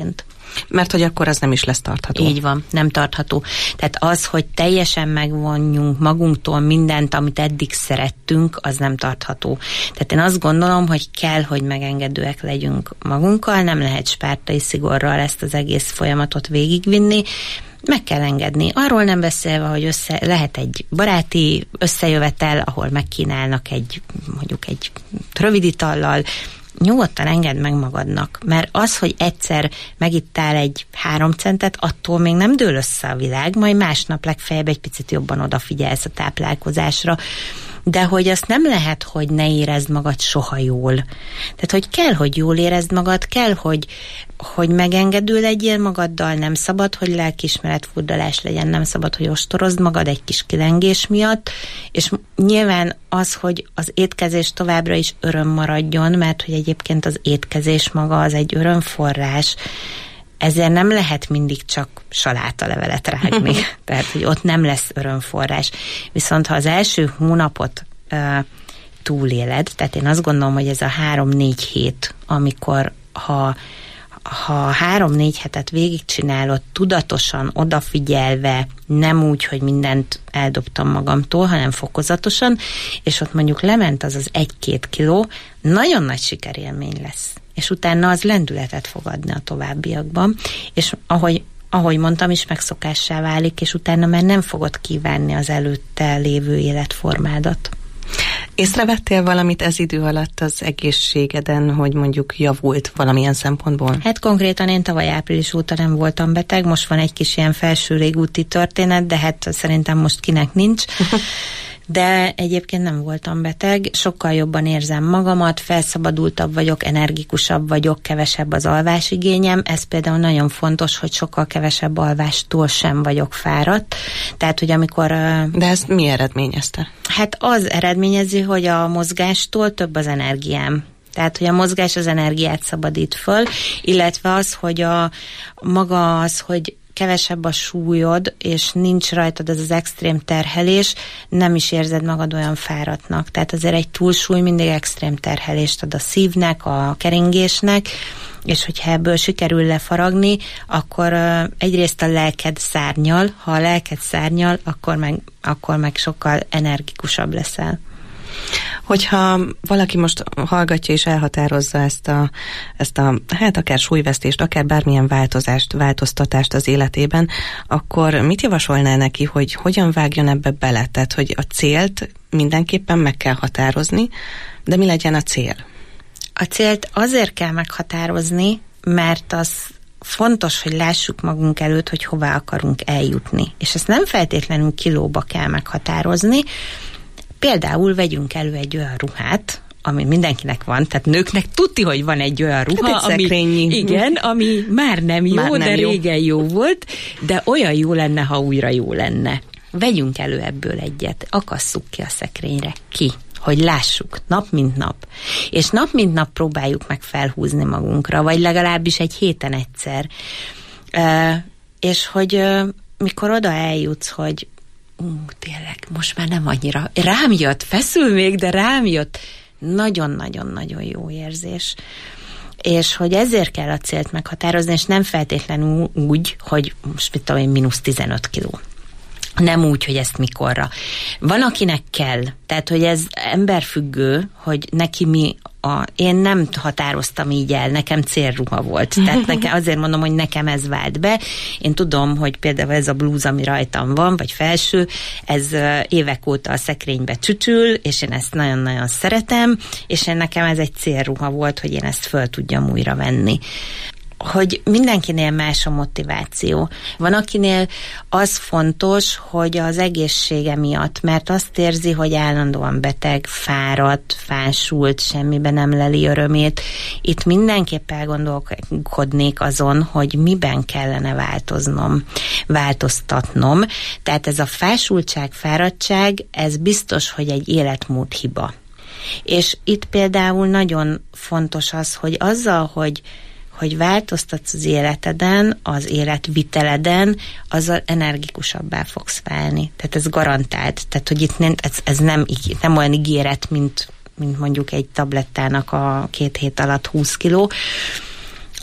Mert hogy akkor az nem is lesz tartható. Így van, nem tartható. Tehát az, hogy teljesen megvonjunk magunktól mindent, amit eddig szerettünk, az nem tartható. Tehát én azt gondolom, hogy kell, hogy megengedőek legyünk magunkkal, nem lehet spártai szigorral ezt az egész folyamatot végigvinni, meg kell engedni. Arról nem beszélve, hogy össze, lehet egy baráti összejövetel, ahol megkínálnak egy, mondjuk egy röviditallal, nyugodtan engedd meg magadnak, mert az, hogy egyszer megittál egy három centet, attól még nem dől össze a világ, majd másnap legfeljebb egy picit jobban odafigyelsz a táplálkozásra. De hogy azt nem lehet, hogy ne érezd magad soha jól. Tehát, hogy kell, hogy jól érezd magad, kell, hogy, hogy megengedő legyél magaddal, nem szabad, hogy lelkiismeretfurdalás legyen, nem szabad, hogy ostorozd magad egy kis kilengés miatt, és nyilván az, hogy az étkezés továbbra is öröm maradjon, mert hogy egyébként az étkezés maga az egy örömforrás, ezért nem lehet mindig csak salátalevelet rágni, tehát hogy ott nem lesz örömforrás. Viszont ha az első hónapot uh, túléled, tehát én azt gondolom, hogy ez a három-négy hét, amikor ha, ha három-négy hetet végigcsinálod, tudatosan, odafigyelve, nem úgy, hogy mindent eldobtam magamtól, hanem fokozatosan, és ott mondjuk lement az az egy-két kiló, nagyon nagy sikerélmény lesz. És utána az lendületet fog adni a továbbiakban, és ahogy, ahogy mondtam is, megszokássá válik, és utána már nem fogod kívánni az előtte lévő életformádat. Észrevettél valamit ez idő alatt az egészségeden, hogy mondjuk javult valamilyen szempontból? Hát konkrétan én tavaly április óta nem voltam beteg, most van egy kis ilyen felső régúti történet, de hát szerintem most kinek nincs. De egyébként nem voltam beteg, sokkal jobban érzem magamat, felszabadultabb vagyok, energikusabb vagyok, kevesebb az alvásigényem, ez például nagyon fontos, hogy sokkal kevesebb alvástól sem vagyok fáradt, tehát, hogy amikor... De ezt mi eredményezte? Hát az eredményezi, hogy a mozgástól több az energiám. Tehát, hogy a mozgás az energiát szabadít föl, illetve az, hogy a maga az, hogy kevesebb a súlyod, és nincs rajtad ez az extrém terhelés, nem is érzed magad olyan fáradtnak. Tehát azért egy túlsúly mindig extrém terhelést ad a szívnek, a keringésnek, és hogyha ebből sikerül lefaragni, akkor uh, egyrészt a lelked szárnyal, ha a lelked szárnyal, akkor meg, akkor meg sokkal energikusabb leszel. Hogyha valaki most hallgatja és elhatározza ezt a, ezt a, hát akár súlyvesztést, akár bármilyen változást, változtatást az életében, akkor mit javasolnál neki, hogy hogyan vágjon ebbe bele? Tehát, hogy a célt mindenképpen meg kell határozni, de mi legyen a cél? A célt azért kell meghatározni, mert az fontos, hogy lássuk magunk előtt, hogy hová akarunk eljutni. És ezt nem feltétlenül kilóba kell meghatározni. Például vegyünk elő egy olyan ruhát, ami mindenkinek van, tehát nőknek tudti, hogy van egy olyan ruha, hát egy ami, igen, ami már nem jó, már nem de jó. Régen jó volt, de olyan jó lenne, ha újra jó lenne. Vegyünk elő ebből egyet, akasszuk ki a szekrényre, ki, hogy lássuk, nap mint nap. És nap mint nap próbáljuk meg felhúzni magunkra, vagy legalábbis egy héten egyszer. Uh, és hogy uh, mikor oda eljutsz, hogy ú, tényleg, most már nem annyira. Rám jött, feszül még, de rám jött. Nagyon-nagyon-nagyon jó érzés. És hogy ezért kell a célt meghatározni, és nem feltétlenül úgy, hogy most mit tudom én, mínusz tizenöt kiló. Nem úgy, hogy ezt mikorra. Van, akinek kell. Tehát, hogy ez emberfüggő, hogy neki mi a... Én nem határoztam így el, nekem célruha volt. Tehát nekem, azért mondom, hogy nekem ez vált be. Én tudom, hogy például ez a blúz, ami rajtam van, vagy felső, ez évek óta a szekrénybe csücsül, és én ezt nagyon-nagyon szeretem, és én nekem ez egy célruha volt, hogy én ezt föl tudjam újra venni. Hogy mindenkinél más a motiváció. Van, akinél az fontos, hogy az egészsége miatt, mert azt érzi, hogy állandóan beteg, fáradt, fásult, semmiben nem leli örömét. Itt mindenképp elgondolkodnék azon, hogy miben kellene változnom, változtatnom. Tehát ez a fásultság, fáradtság, ez biztos, hogy egy életmód hiba. És itt például nagyon fontos az, hogy azzal, hogy hogy változtatsz az életeden, az életviteleden, azzal energikusabbá fogsz válni. Tehát ez garantált. Tehát, hogy itt nem, ez, ez nem, nem olyan ígéret, mint, mint mondjuk egy tablettának a két hét alatt húsz kiló,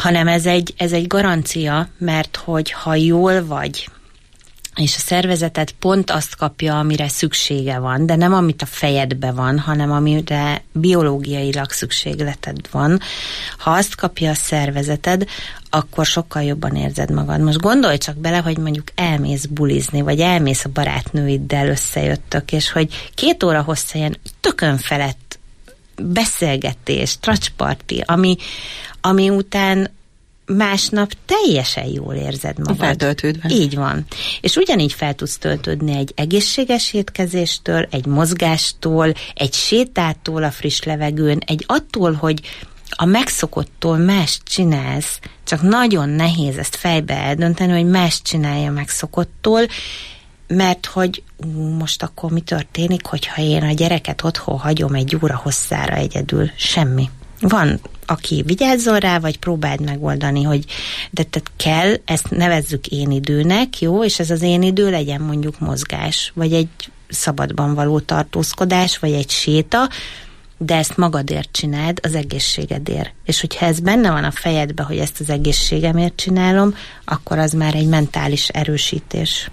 hanem ez egy, ez egy garancia, mert hogy ha jól vagy, és a szervezeted pont azt kapja, amire szüksége van, de nem amit a fejedbe van, hanem amire biológiailag szükségleted van. Ha azt kapja a szervezeted, akkor sokkal jobban érzed magad. Most gondolj csak bele, hogy mondjuk elmész bulizni, vagy elmész a barátnőiddel, összejöttök, és hogy két óra hosszá ilyen tökön felett beszélgetés, tracsparti, ami, ami után másnap teljesen jól érzed magad. Feltöltődve. Így van. És ugyanígy fel tudsz töltődni egy egészséges étkezéstől, egy mozgástól, egy sétától a friss levegőn, egy attól, hogy a megszokottól más csinálsz, csak nagyon nehéz ezt fejbe eldönteni, hogy más csinálja megszokottól, mert hogy ú, most akkor mi történik, hogyha én a gyereket otthon hagyom egy óra hosszára egyedül? Semmi. Van, aki vigyázzon rá, vagy próbáld megoldani, hogy de tehát kell, ezt nevezzük én időnek, jó, és ez az én idő legyen mondjuk mozgás, vagy egy szabadban való tartózkodás, vagy egy séta, de ezt magadért csináld, az egészségedért. És hogyha ez benne van a fejedben, hogy ezt az egészségemért csinálom, akkor az már egy mentális erősítés.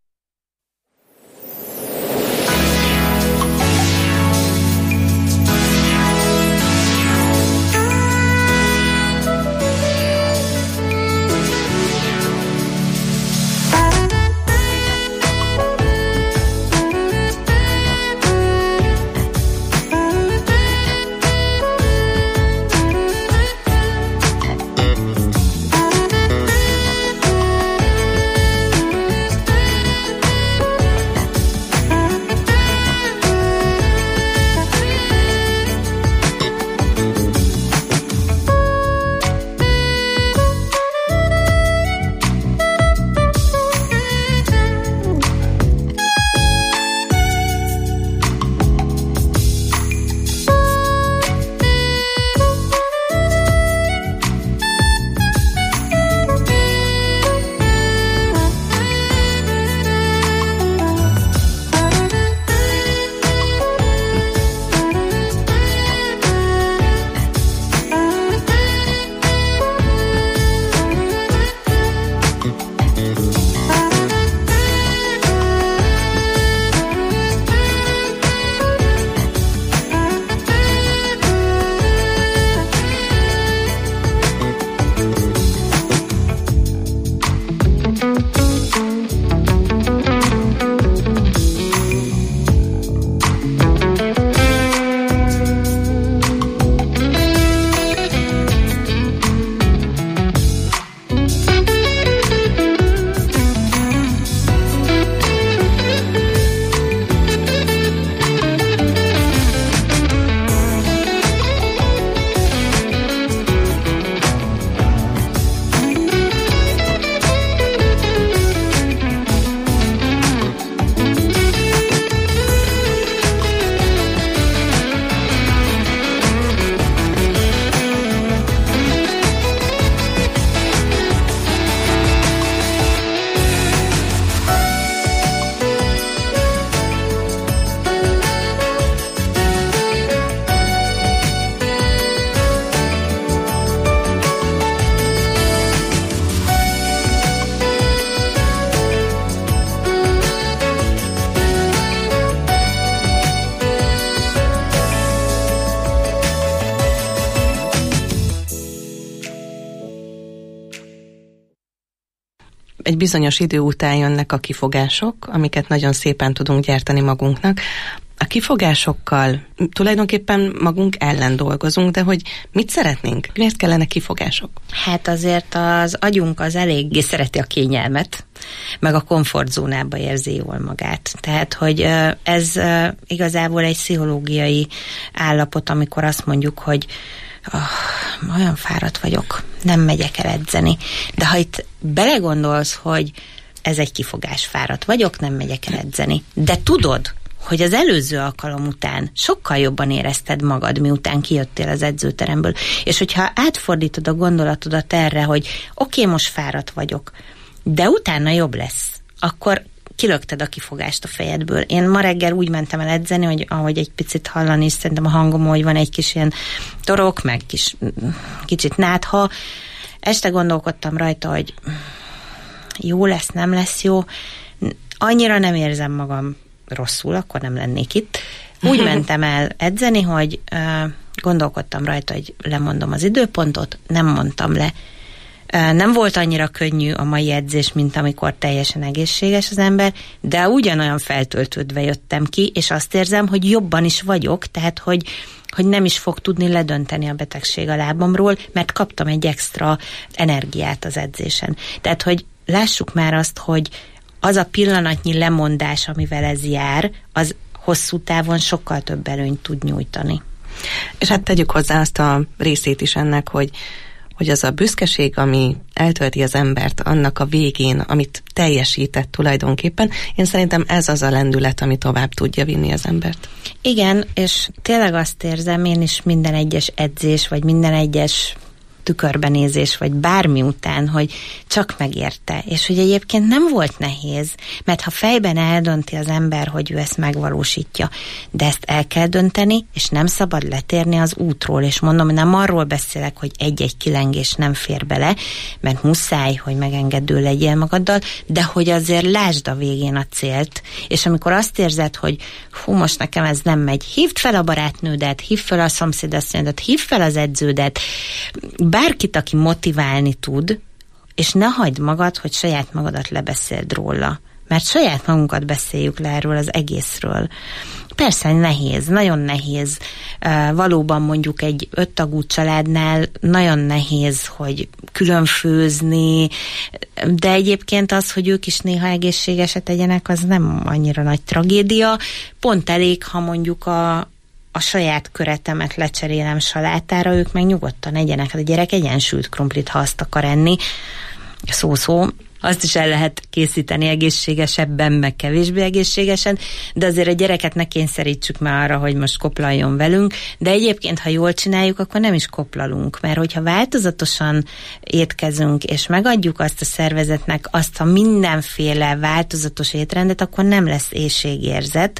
egy bizonyos idő után jönnek a kifogások, amiket nagyon szépen tudunk gyártani magunknak. A kifogásokkal tulajdonképpen magunk ellen dolgozunk, de hogy mit szeretnénk? Miért kellene kifogások? Hát azért az agyunk az eléggé szereti a kényelmet, meg a komfortzónába érzi jól magát. Tehát, hogy ez igazából egy pszichológiai állapot, amikor azt mondjuk, hogy oh, olyan fáradt vagyok, nem megyek el edzeni. De ha itt belegondolsz, hogy ez egy kifogás, fáradt vagyok, nem megyek el edzeni. De tudod, hogy az előző alkalom után sokkal jobban érezted magad, miután kijöttél az edzőteremből. És hogyha átfordítod a gondolatodat erre, hogy oké, okay, most fáradt vagyok, de utána jobb lesz, akkor kilökted a kifogást a fejedből. Én ma reggel úgy mentem el edzeni, hogy ahogy egy picit hallani, és szerintem a hangom, hogy van egy kis ilyen torok, meg kis, kicsit nátha, este gondolkodtam rajta, hogy jó lesz, nem lesz jó. Annyira nem érzem magam rosszul, akkor nem lennék itt. Úgy mentem el edzeni, hogy uh, gondolkodtam rajta, hogy lemondom az időpontot, nem mondtam le. Uh, nem volt annyira könnyű a mai edzés, mint amikor teljesen egészséges az ember, de ugyanolyan feltöltődve jöttem ki, és azt érzem, hogy jobban is vagyok, tehát, hogy hogy nem is fog tudni ledönteni a betegség a lábamról, mert kaptam egy extra energiát az edzésen. Tehát, hogy lássuk már azt, hogy az a pillanatnyi lemondás, amivel ez jár, az hosszú távon sokkal több előnyt tud nyújtani. És hát tegyük hozzá azt a részét is ennek, hogy hogy az a büszkeség, ami eltölti az embert annak a végén, amit teljesített tulajdonképpen, én szerintem ez az a lendület, ami tovább tudja vinni az embert. Igen, és tényleg azt érzem én is minden egyes edzés, vagy minden egyes tükörbenézés, vagy bármi után, hogy csak megérte, és hogy egyébként nem volt nehéz, mert ha fejben eldönti az ember, hogy ő ezt megvalósítja, de ezt el kell dönteni, és nem szabad letérni az útról, és mondom, nem arról beszélek, hogy egy-egy kilengés nem fér bele, mert muszáj, hogy megengedő legyél magaddal, de hogy azért lásd a végén a célt, és amikor azt érzed, hogy hú, most nekem ez nem megy, hívd fel a barátnődet, hívd fel a szomszédasszonyodat, hívd fel az edződet, bárkit, aki motiválni tud, és ne hagyd magad, hogy saját magadat lebeszéld róla. Mert saját magunkat beszéljük le erről az egészről. Persze nehéz, nagyon nehéz. Valóban mondjuk egy öttagú családnál nagyon nehéz, hogy külön főzni, de egyébként az, hogy ők is néha egészségeset tegyenek, az nem annyira nagy tragédia. Pont elég, ha mondjuk a a saját köretemet lecserélem salátára, ők meg nyugodtan egyenek. A gyerek egyensült krumplit, ha azt akar enni. Szó-szó. Azt is el lehet készíteni egészségesebben, meg kevésbé egészségesen, de azért a gyereket ne kényszerítsük már arra, hogy most koplaljon velünk, de egyébként, ha jól csináljuk, akkor nem is koplalunk, mert hogyha változatosan étkezünk, és megadjuk azt a szervezetnek azt a mindenféle változatos étrendet, akkor nem lesz éhségérzet.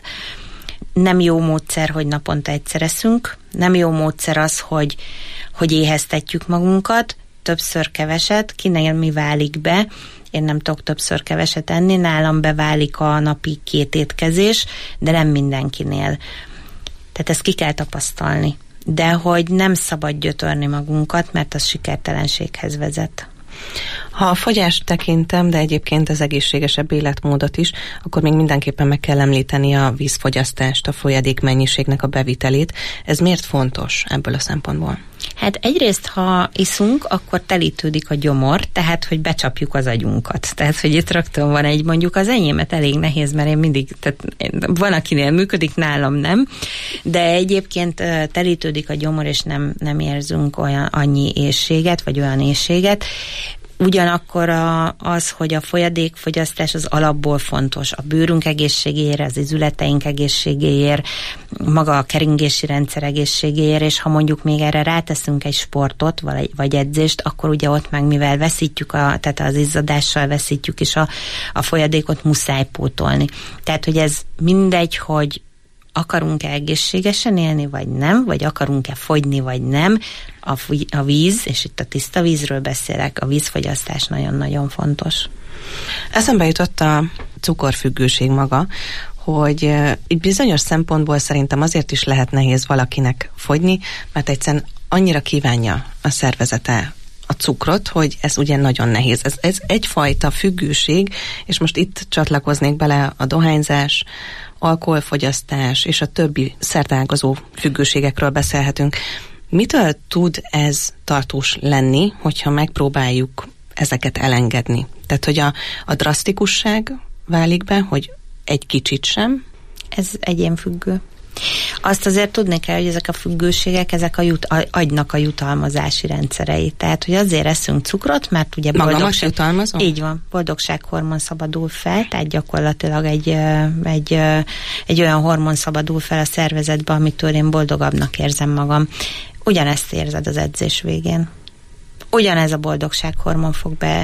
Nem jó módszer, hogy naponta egyszer eszünk, nem jó módszer az, hogy, hogy éheztetjük magunkat, többször keveset, kinél mi válik be, én nem tudok többször keveset enni, nálam beválik a napi két étkezés, de nem mindenkinél. Tehát ezt ki kell tapasztalni. De hogy nem szabad gyötörni magunkat, mert az sikertelenséghez vezet. Ha a fogyást tekintem, de egyébként az egészségesebb életmódot is, akkor még mindenképpen meg kell említeni a vízfogyasztást, a folyadék mennyiségnek a bevitelét. Ez miért fontos ebből a szempontból? Hát egyrészt, ha iszunk, akkor telítődik a gyomor, tehát, hogy becsapjuk az agyunkat. Tehát, hogy itt rögtön van egy, mondjuk az enyémet elég nehéz, mert én mindig, tehát van, akinél működik, nálam nem, de egyébként telítődik a gyomor, és nem, nem érzünk olyan annyi éhséget, vagy olyan éhséget. Ugyanakkor a, az, hogy a folyadékfogyasztás az alapból fontos. A bőrünk egészségéért, az izületeink egészségéért, maga a keringési rendszer egészségéért, és ha mondjuk még erre ráteszünk egy sportot, vagy, vagy edzést, akkor ugye ott meg mivel veszítjük, a, tehát az izzadással veszítjük is a, a folyadékot, muszáj pótolni. Tehát, hogy ez mindegy, hogy akarunk-e egészségesen élni, vagy nem, vagy akarunk-e fogyni, vagy nem, a, a víz, és itt a tiszta vízről beszélek, a vízfogyasztás nagyon-nagyon fontos. Eszembe jutott a cukorfüggőség maga, hogy egy bizonyos szempontból szerintem azért is lehet nehéz valakinek fogyni, mert egyszerűen annyira kívánja a szervezete a cukrot, hogy ez ugye nagyon nehéz. Ez, ez egyfajta függőség, és most itt csatlakoznék bele a dohányzás, alkoholfogyasztás és a többi szerteágazó függőségekről beszélhetünk. Mitől tud ez tartós lenni, hogyha megpróbáljuk ezeket elengedni? Tehát, hogy a, a drasztikusság válik be, hogy egy kicsit sem? Ez egyénfüggő. Azt azért tudni kell, hogy ezek a függőségek, ezek a jut, a, agynak a jutalmazási rendszerei. Tehát, hogy azért eszünk cukrot, mert ugye boldogság... jutalmazom? Így van, boldogsághormon szabadul fel, tehát gyakorlatilag egy, egy, egy olyan hormon szabadul fel a szervezetbe, amitől én boldogabbnak érzem magam. Ugyanezt érzed az edzés végén. Ugyanez a boldogsághormon fog be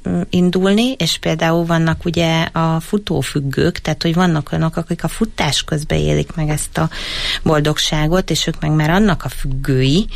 indulni, és például vannak ugye a futófüggők, tehát hogy vannak olyanok, akik a futás közben élik meg ezt a boldogságot, és ők meg már annak a függői,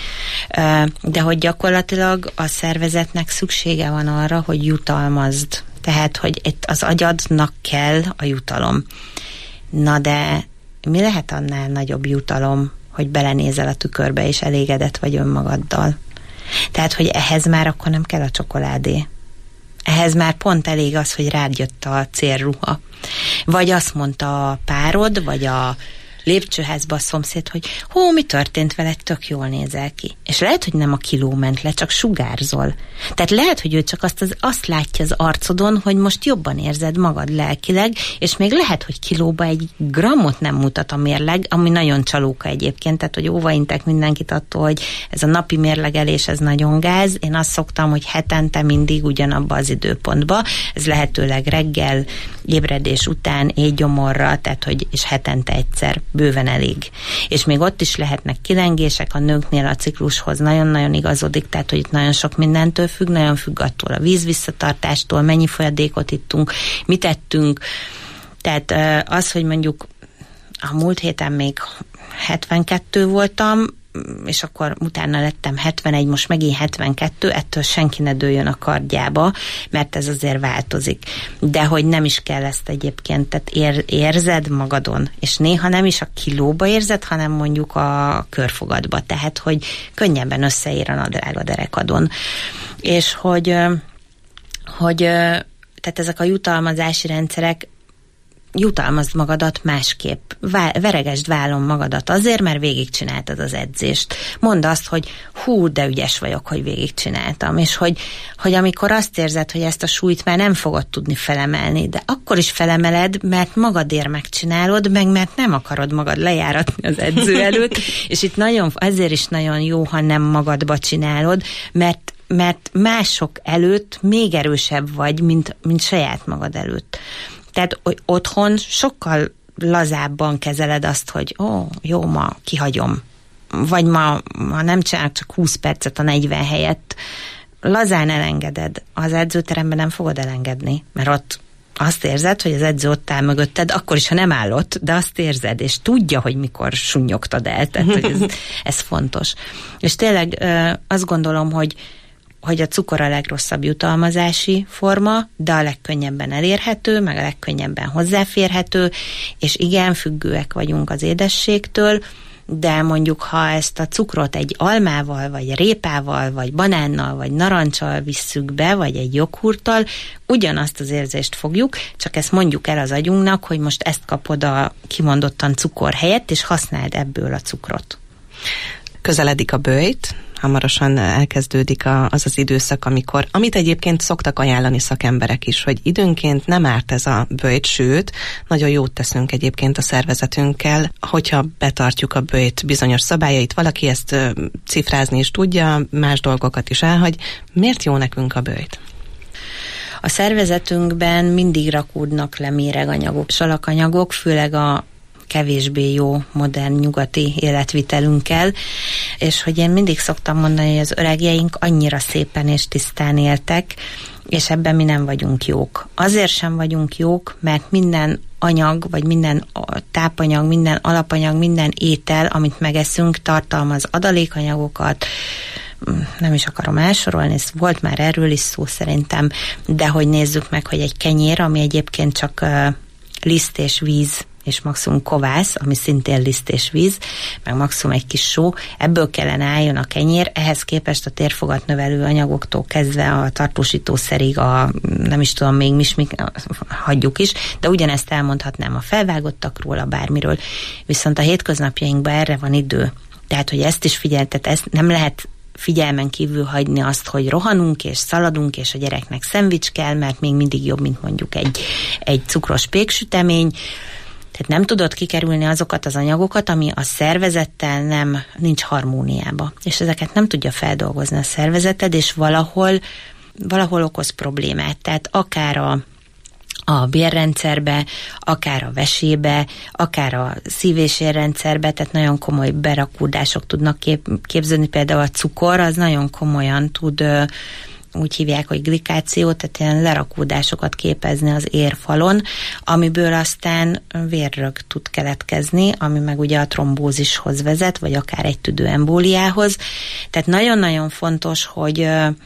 de hogy gyakorlatilag a szervezetnek szüksége van arra, hogy jutalmazd. Tehát, hogy itt az agyadnak kell a jutalom. Na de mi lehet annál nagyobb jutalom, hogy belenézel a tükörbe, és elégedett vagy önmagaddal? Tehát, hogy ehhez már akkor nem kell a csokoládé. Ehhez már pont elég az, hogy rád jött a célruha. Vagy azt mondta a párod, vagy a lépcsőházba a szomszéd, hogy hó, mi történt veled, tök jól nézel ki. És lehet, hogy nem a kiló ment le, csak sugárzol. Tehát lehet, hogy ő csak azt, az, azt látja az arcodon, hogy most jobban érzed magad lelkileg, és még lehet, hogy kilóba egy grammot nem mutat a mérleg, ami nagyon csalóka egyébként, tehát hogy óvaintek mindenkit attól, hogy ez a napi mérlegelés, ez nagyon gáz. Én azt szoktam, hogy hetente mindig ugyanabba az időpontba, ez lehetőleg reggel, ébredés után, éjgyomorra, tehát hogy és hetente egyszer bőven elég. És még ott is lehetnek kilengések, a nőknél a ciklushoz nagyon-nagyon igazodik, tehát hogy itt nagyon sok mindentől függ, nagyon függ attól a vízvisszatartástól, mennyi folyadékot ittunk, mit ettünk. Tehát az, hogy mondjuk a múlt héten még hetvenkettő voltam, és akkor utána lettem hetvenegy, most megint hetvenkettő, ettől senki ne dőljön a kardjába, mert ez azért változik. De hogy nem is kell ezt egyébként, tehát ér, érzed magadon, és néha nem is a kilóba érzed, hanem mondjuk a körfogadba, tehát hogy könnyebben összeér a nadrág a derekadon. És hogy, hogy tehát ezek a jutalmazási rendszerek, jutalmazd magadat másképp. Vá- veregesd vállon magadat azért, mert végigcsináltad az edzést. Mondd azt, hogy hú, de ügyes vagyok, hogy végigcsináltam, és hogy, hogy amikor azt érzed, hogy ezt a súlyt már nem fogod tudni felemelni, de akkor is felemeled, mert magadért megcsinálod, meg mert nem akarod magad lejáratni az edző előtt, és itt nagyon, ezért is nagyon jó, ha nem magadba csinálod, mert mert mások előtt még erősebb vagy, mint, mint saját magad előtt. Tehát otthon sokkal lazábban kezeled azt, hogy ó, jó, ma kihagyom. Vagy ma, ma nem csinálok csak húsz percet a negyven helyett. Lazán elengeded. Az edzőteremben nem fogod elengedni, mert ott azt érzed, hogy az edző ott áll mögötted, akkor is, ha nem állott, de azt érzed, és tudja, hogy mikor sunnyogtad el. Tehát hogy ez, ez fontos. És tényleg azt gondolom, hogy hogy a cukor a legrosszabb jutalmazási forma, de a legkönnyebben elérhető, meg a legkönnyebben hozzáférhető, és igen, függőek vagyunk az édességtől, de mondjuk, ha ezt a cukrot egy almával, vagy répával, vagy banánnal, vagy narancsal visszük be, vagy egy joghurttal, ugyanazt az érzést fogjuk, csak ezt mondjuk el az agyunknak, hogy most ezt kapod a kimondottan cukor helyett, és használd ebből a cukrot. Közeledik a böjt, hamarosan elkezdődik a, az az időszak, amikor, amit egyébként szoktak ajánlani szakemberek is, hogy időnként nem árt ez a böjt, sőt, nagyon jót teszünk egyébként a szervezetünkkel, hogyha betartjuk a böjt bizonyos szabályait, valaki ezt ö, cifrázni is tudja, más dolgokat is elhagy. Miért jó nekünk a böjt? A szervezetünkben mindig rakódnak le méreganyagok, salakanyagok, főleg a kevésbé jó, modern, nyugati életvitelünkkel, és hogy én mindig szoktam mondani, hogy az öregjeink annyira szépen és tisztán éltek, és ebben mi nem vagyunk jók. Azért sem vagyunk jók, mert minden anyag, vagy minden tápanyag, minden alapanyag, minden étel, amit megeszünk, tartalmaz adalékanyagokat, nem is akarom elsorolni, ez volt már erről is szó szerintem, de hogy nézzük meg, hogy egy kenyér, ami egyébként csak uh, liszt és víz, és maximum kovász, ami szintén liszt és víz, meg maximum egy kis só, ebből kellene álljon a kenyér, ehhez képest a térfogat növelő anyagoktól kezdve a tartósítószerig, a nem is tudom még mis, mik, hagyjuk is, de ugyanezt elmondhatnám a felvágottakról, a bármiről, viszont a hétköznapjainkban erre van idő. Tehát, hogy ezt is figyeltet, ezt nem lehet figyelmen kívül hagyni azt, hogy rohanunk és szaladunk, és a gyereknek szendvics kell, mert még mindig jobb, mint mondjuk egy, egy cukros péksütemény. Tehát nem tudod kikerülni azokat az anyagokat, ami a szervezettel nem, nincs harmóniába. És ezeket nem tudja feldolgozni a szervezeted, és valahol, valahol okoz problémát. Tehát akár a a bélrendszerbe, akár a vesébe, akár a szív- és érrendszerbe, tehát nagyon komoly berakódások tudnak kép, képződni, például a cukor, az nagyon komolyan tud, úgy hívják, hogy glikáció, tehát ilyen lerakódásokat képezni az érfalon, amiből aztán vérrög tud keletkezni, ami meg ugye a trombózishoz vezet, vagy akár egy tüdőembóliához. Tehát nagyon-nagyon fontos, hogy,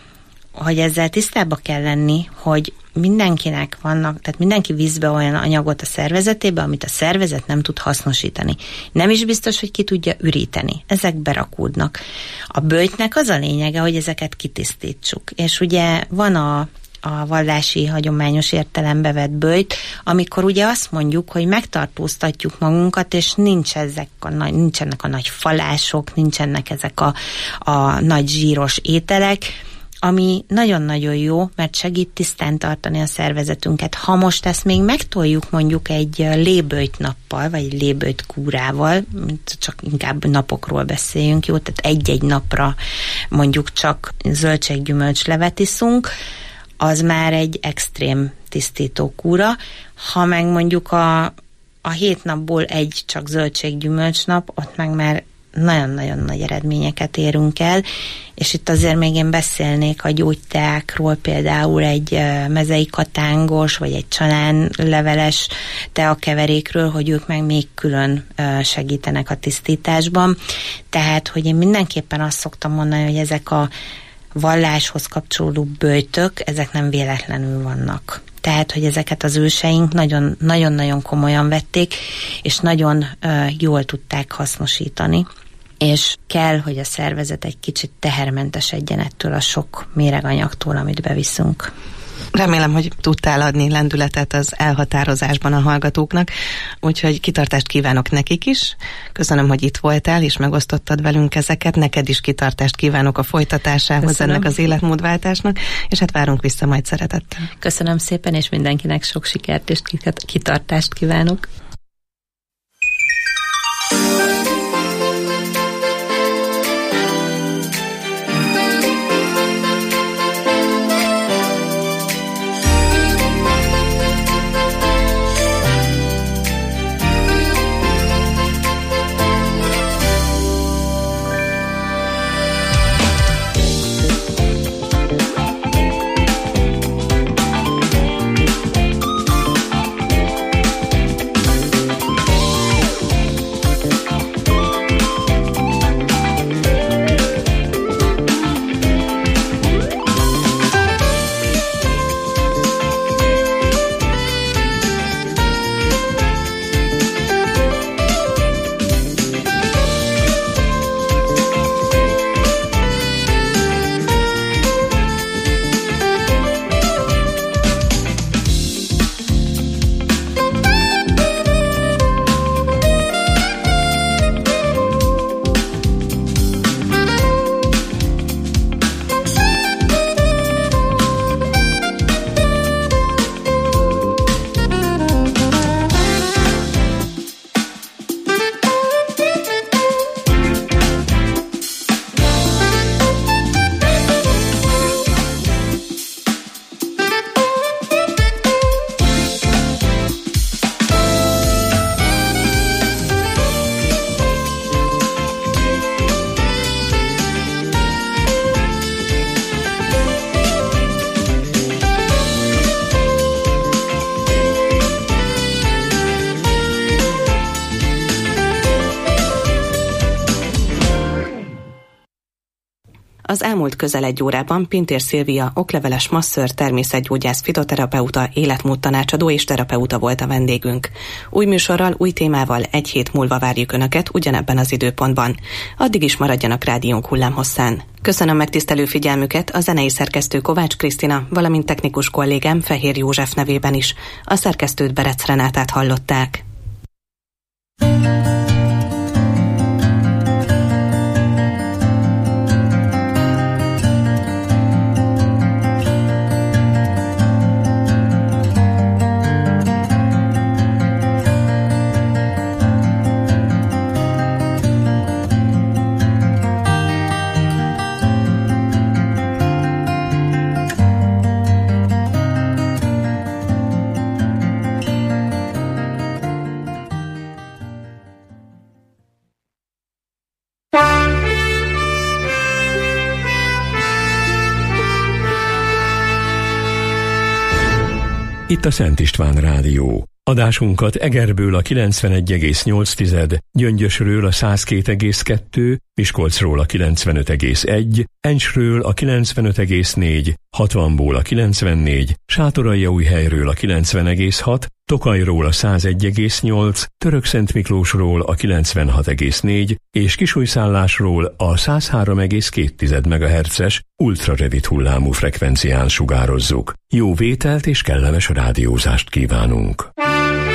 hogy ezzel tisztába kell lenni, hogy mindenkinek vannak, tehát mindenki visz be olyan anyagot a szervezetébe, amit a szervezet nem tud hasznosítani. Nem is biztos, hogy ki tudja üríteni. Ezek berakódnak. A böjtnek az a lényege, hogy ezeket kitisztítsuk. És ugye van a, a vallási hagyományos értelembe vett böjt, amikor ugye azt mondjuk, hogy megtartóztatjuk magunkat, és nincs ezek a nagy, nincsenek a nagy falások, nincsenek ezek a, a nagy zsíros ételek, ami nagyon-nagyon jó, mert segít tisztán tartani a szervezetünket. Ha most ezt még megtoljuk mondjuk egy léböjt nappal, vagy egy léböjt kúrával, csak inkább napokról beszéljünk, jó? Tehát egy-egy napra mondjuk csak zöldséggyümölcslevet iszunk, az már egy extrém tisztító kúra. Ha meg mondjuk a, a hét napból egy csak zöldséggyümölcs nap, ott meg már nagyon-nagyon nagy eredményeket érünk el, és itt azért még én beszélnék a gyógyteákról, például egy mezei katángos, vagy egy csalánleveles teakeverékről, hogy ők meg még külön segítenek a tisztításban. Tehát, hogy én mindenképpen azt szoktam mondani, hogy ezek a valláshoz kapcsolódó böjtök, ezek nem véletlenül vannak. Tehát, hogy ezeket az őseink nagyon, nagyon-nagyon komolyan vették, és nagyon uh, jól tudták hasznosítani. És kell, hogy a szervezet egy kicsit tehermentesedjen ettől a sok méreganyagtól, amit beviszünk. Remélem, hogy tudtál adni lendületet az elhatározásban a hallgatóknak, úgyhogy kitartást kívánok nekik is. Köszönöm, hogy itt voltál, és megosztottad velünk ezeket. Neked is kitartást kívánok a folytatásához. Köszönöm. Ennek az életmódváltásnak, és hát várunk vissza majd szeretettel. Köszönöm szépen, és mindenkinek sok sikert és kitartást kívánok. Az elmúlt közel egy órában Pintér Szilvia, okleveles masször, természetgyógyász, fitoterapeuta, életmódtanácsadó és terapeuta volt a vendégünk. Új műsorral, új témával egy hét múlva várjuk Önöket ugyanebben az időpontban. Addig is maradjanak rádiónk hullámhosszán. Köszönöm megtisztelő figyelmüket a zenei szerkesztő Kovács Krisztina, valamint technikus kollégám Fehér József nevében is. A szerkesztőt Berec Renátát hallották. Itt a Szent István Rádió. Adásunkat Egerből a kilencvenegy egész nyolc, Gyöngyösről a száz két egész kettő, Miskolcról a kilencvenöt egész egy, Encsről a kilencvenöt egész négy, hatvanból a kilencvennégy, Sátoraljaújhelyről a kilencven egész hat, Tokajról a száz egy egész nyolc, Törökszentmiklósról a kilencvenhat egész négy és Kisújszállásról a száz három egész két megahertzes ultrarövid hullámú frekvencián sugározzuk. Jó vételt és kellemes rádiózást kívánunk!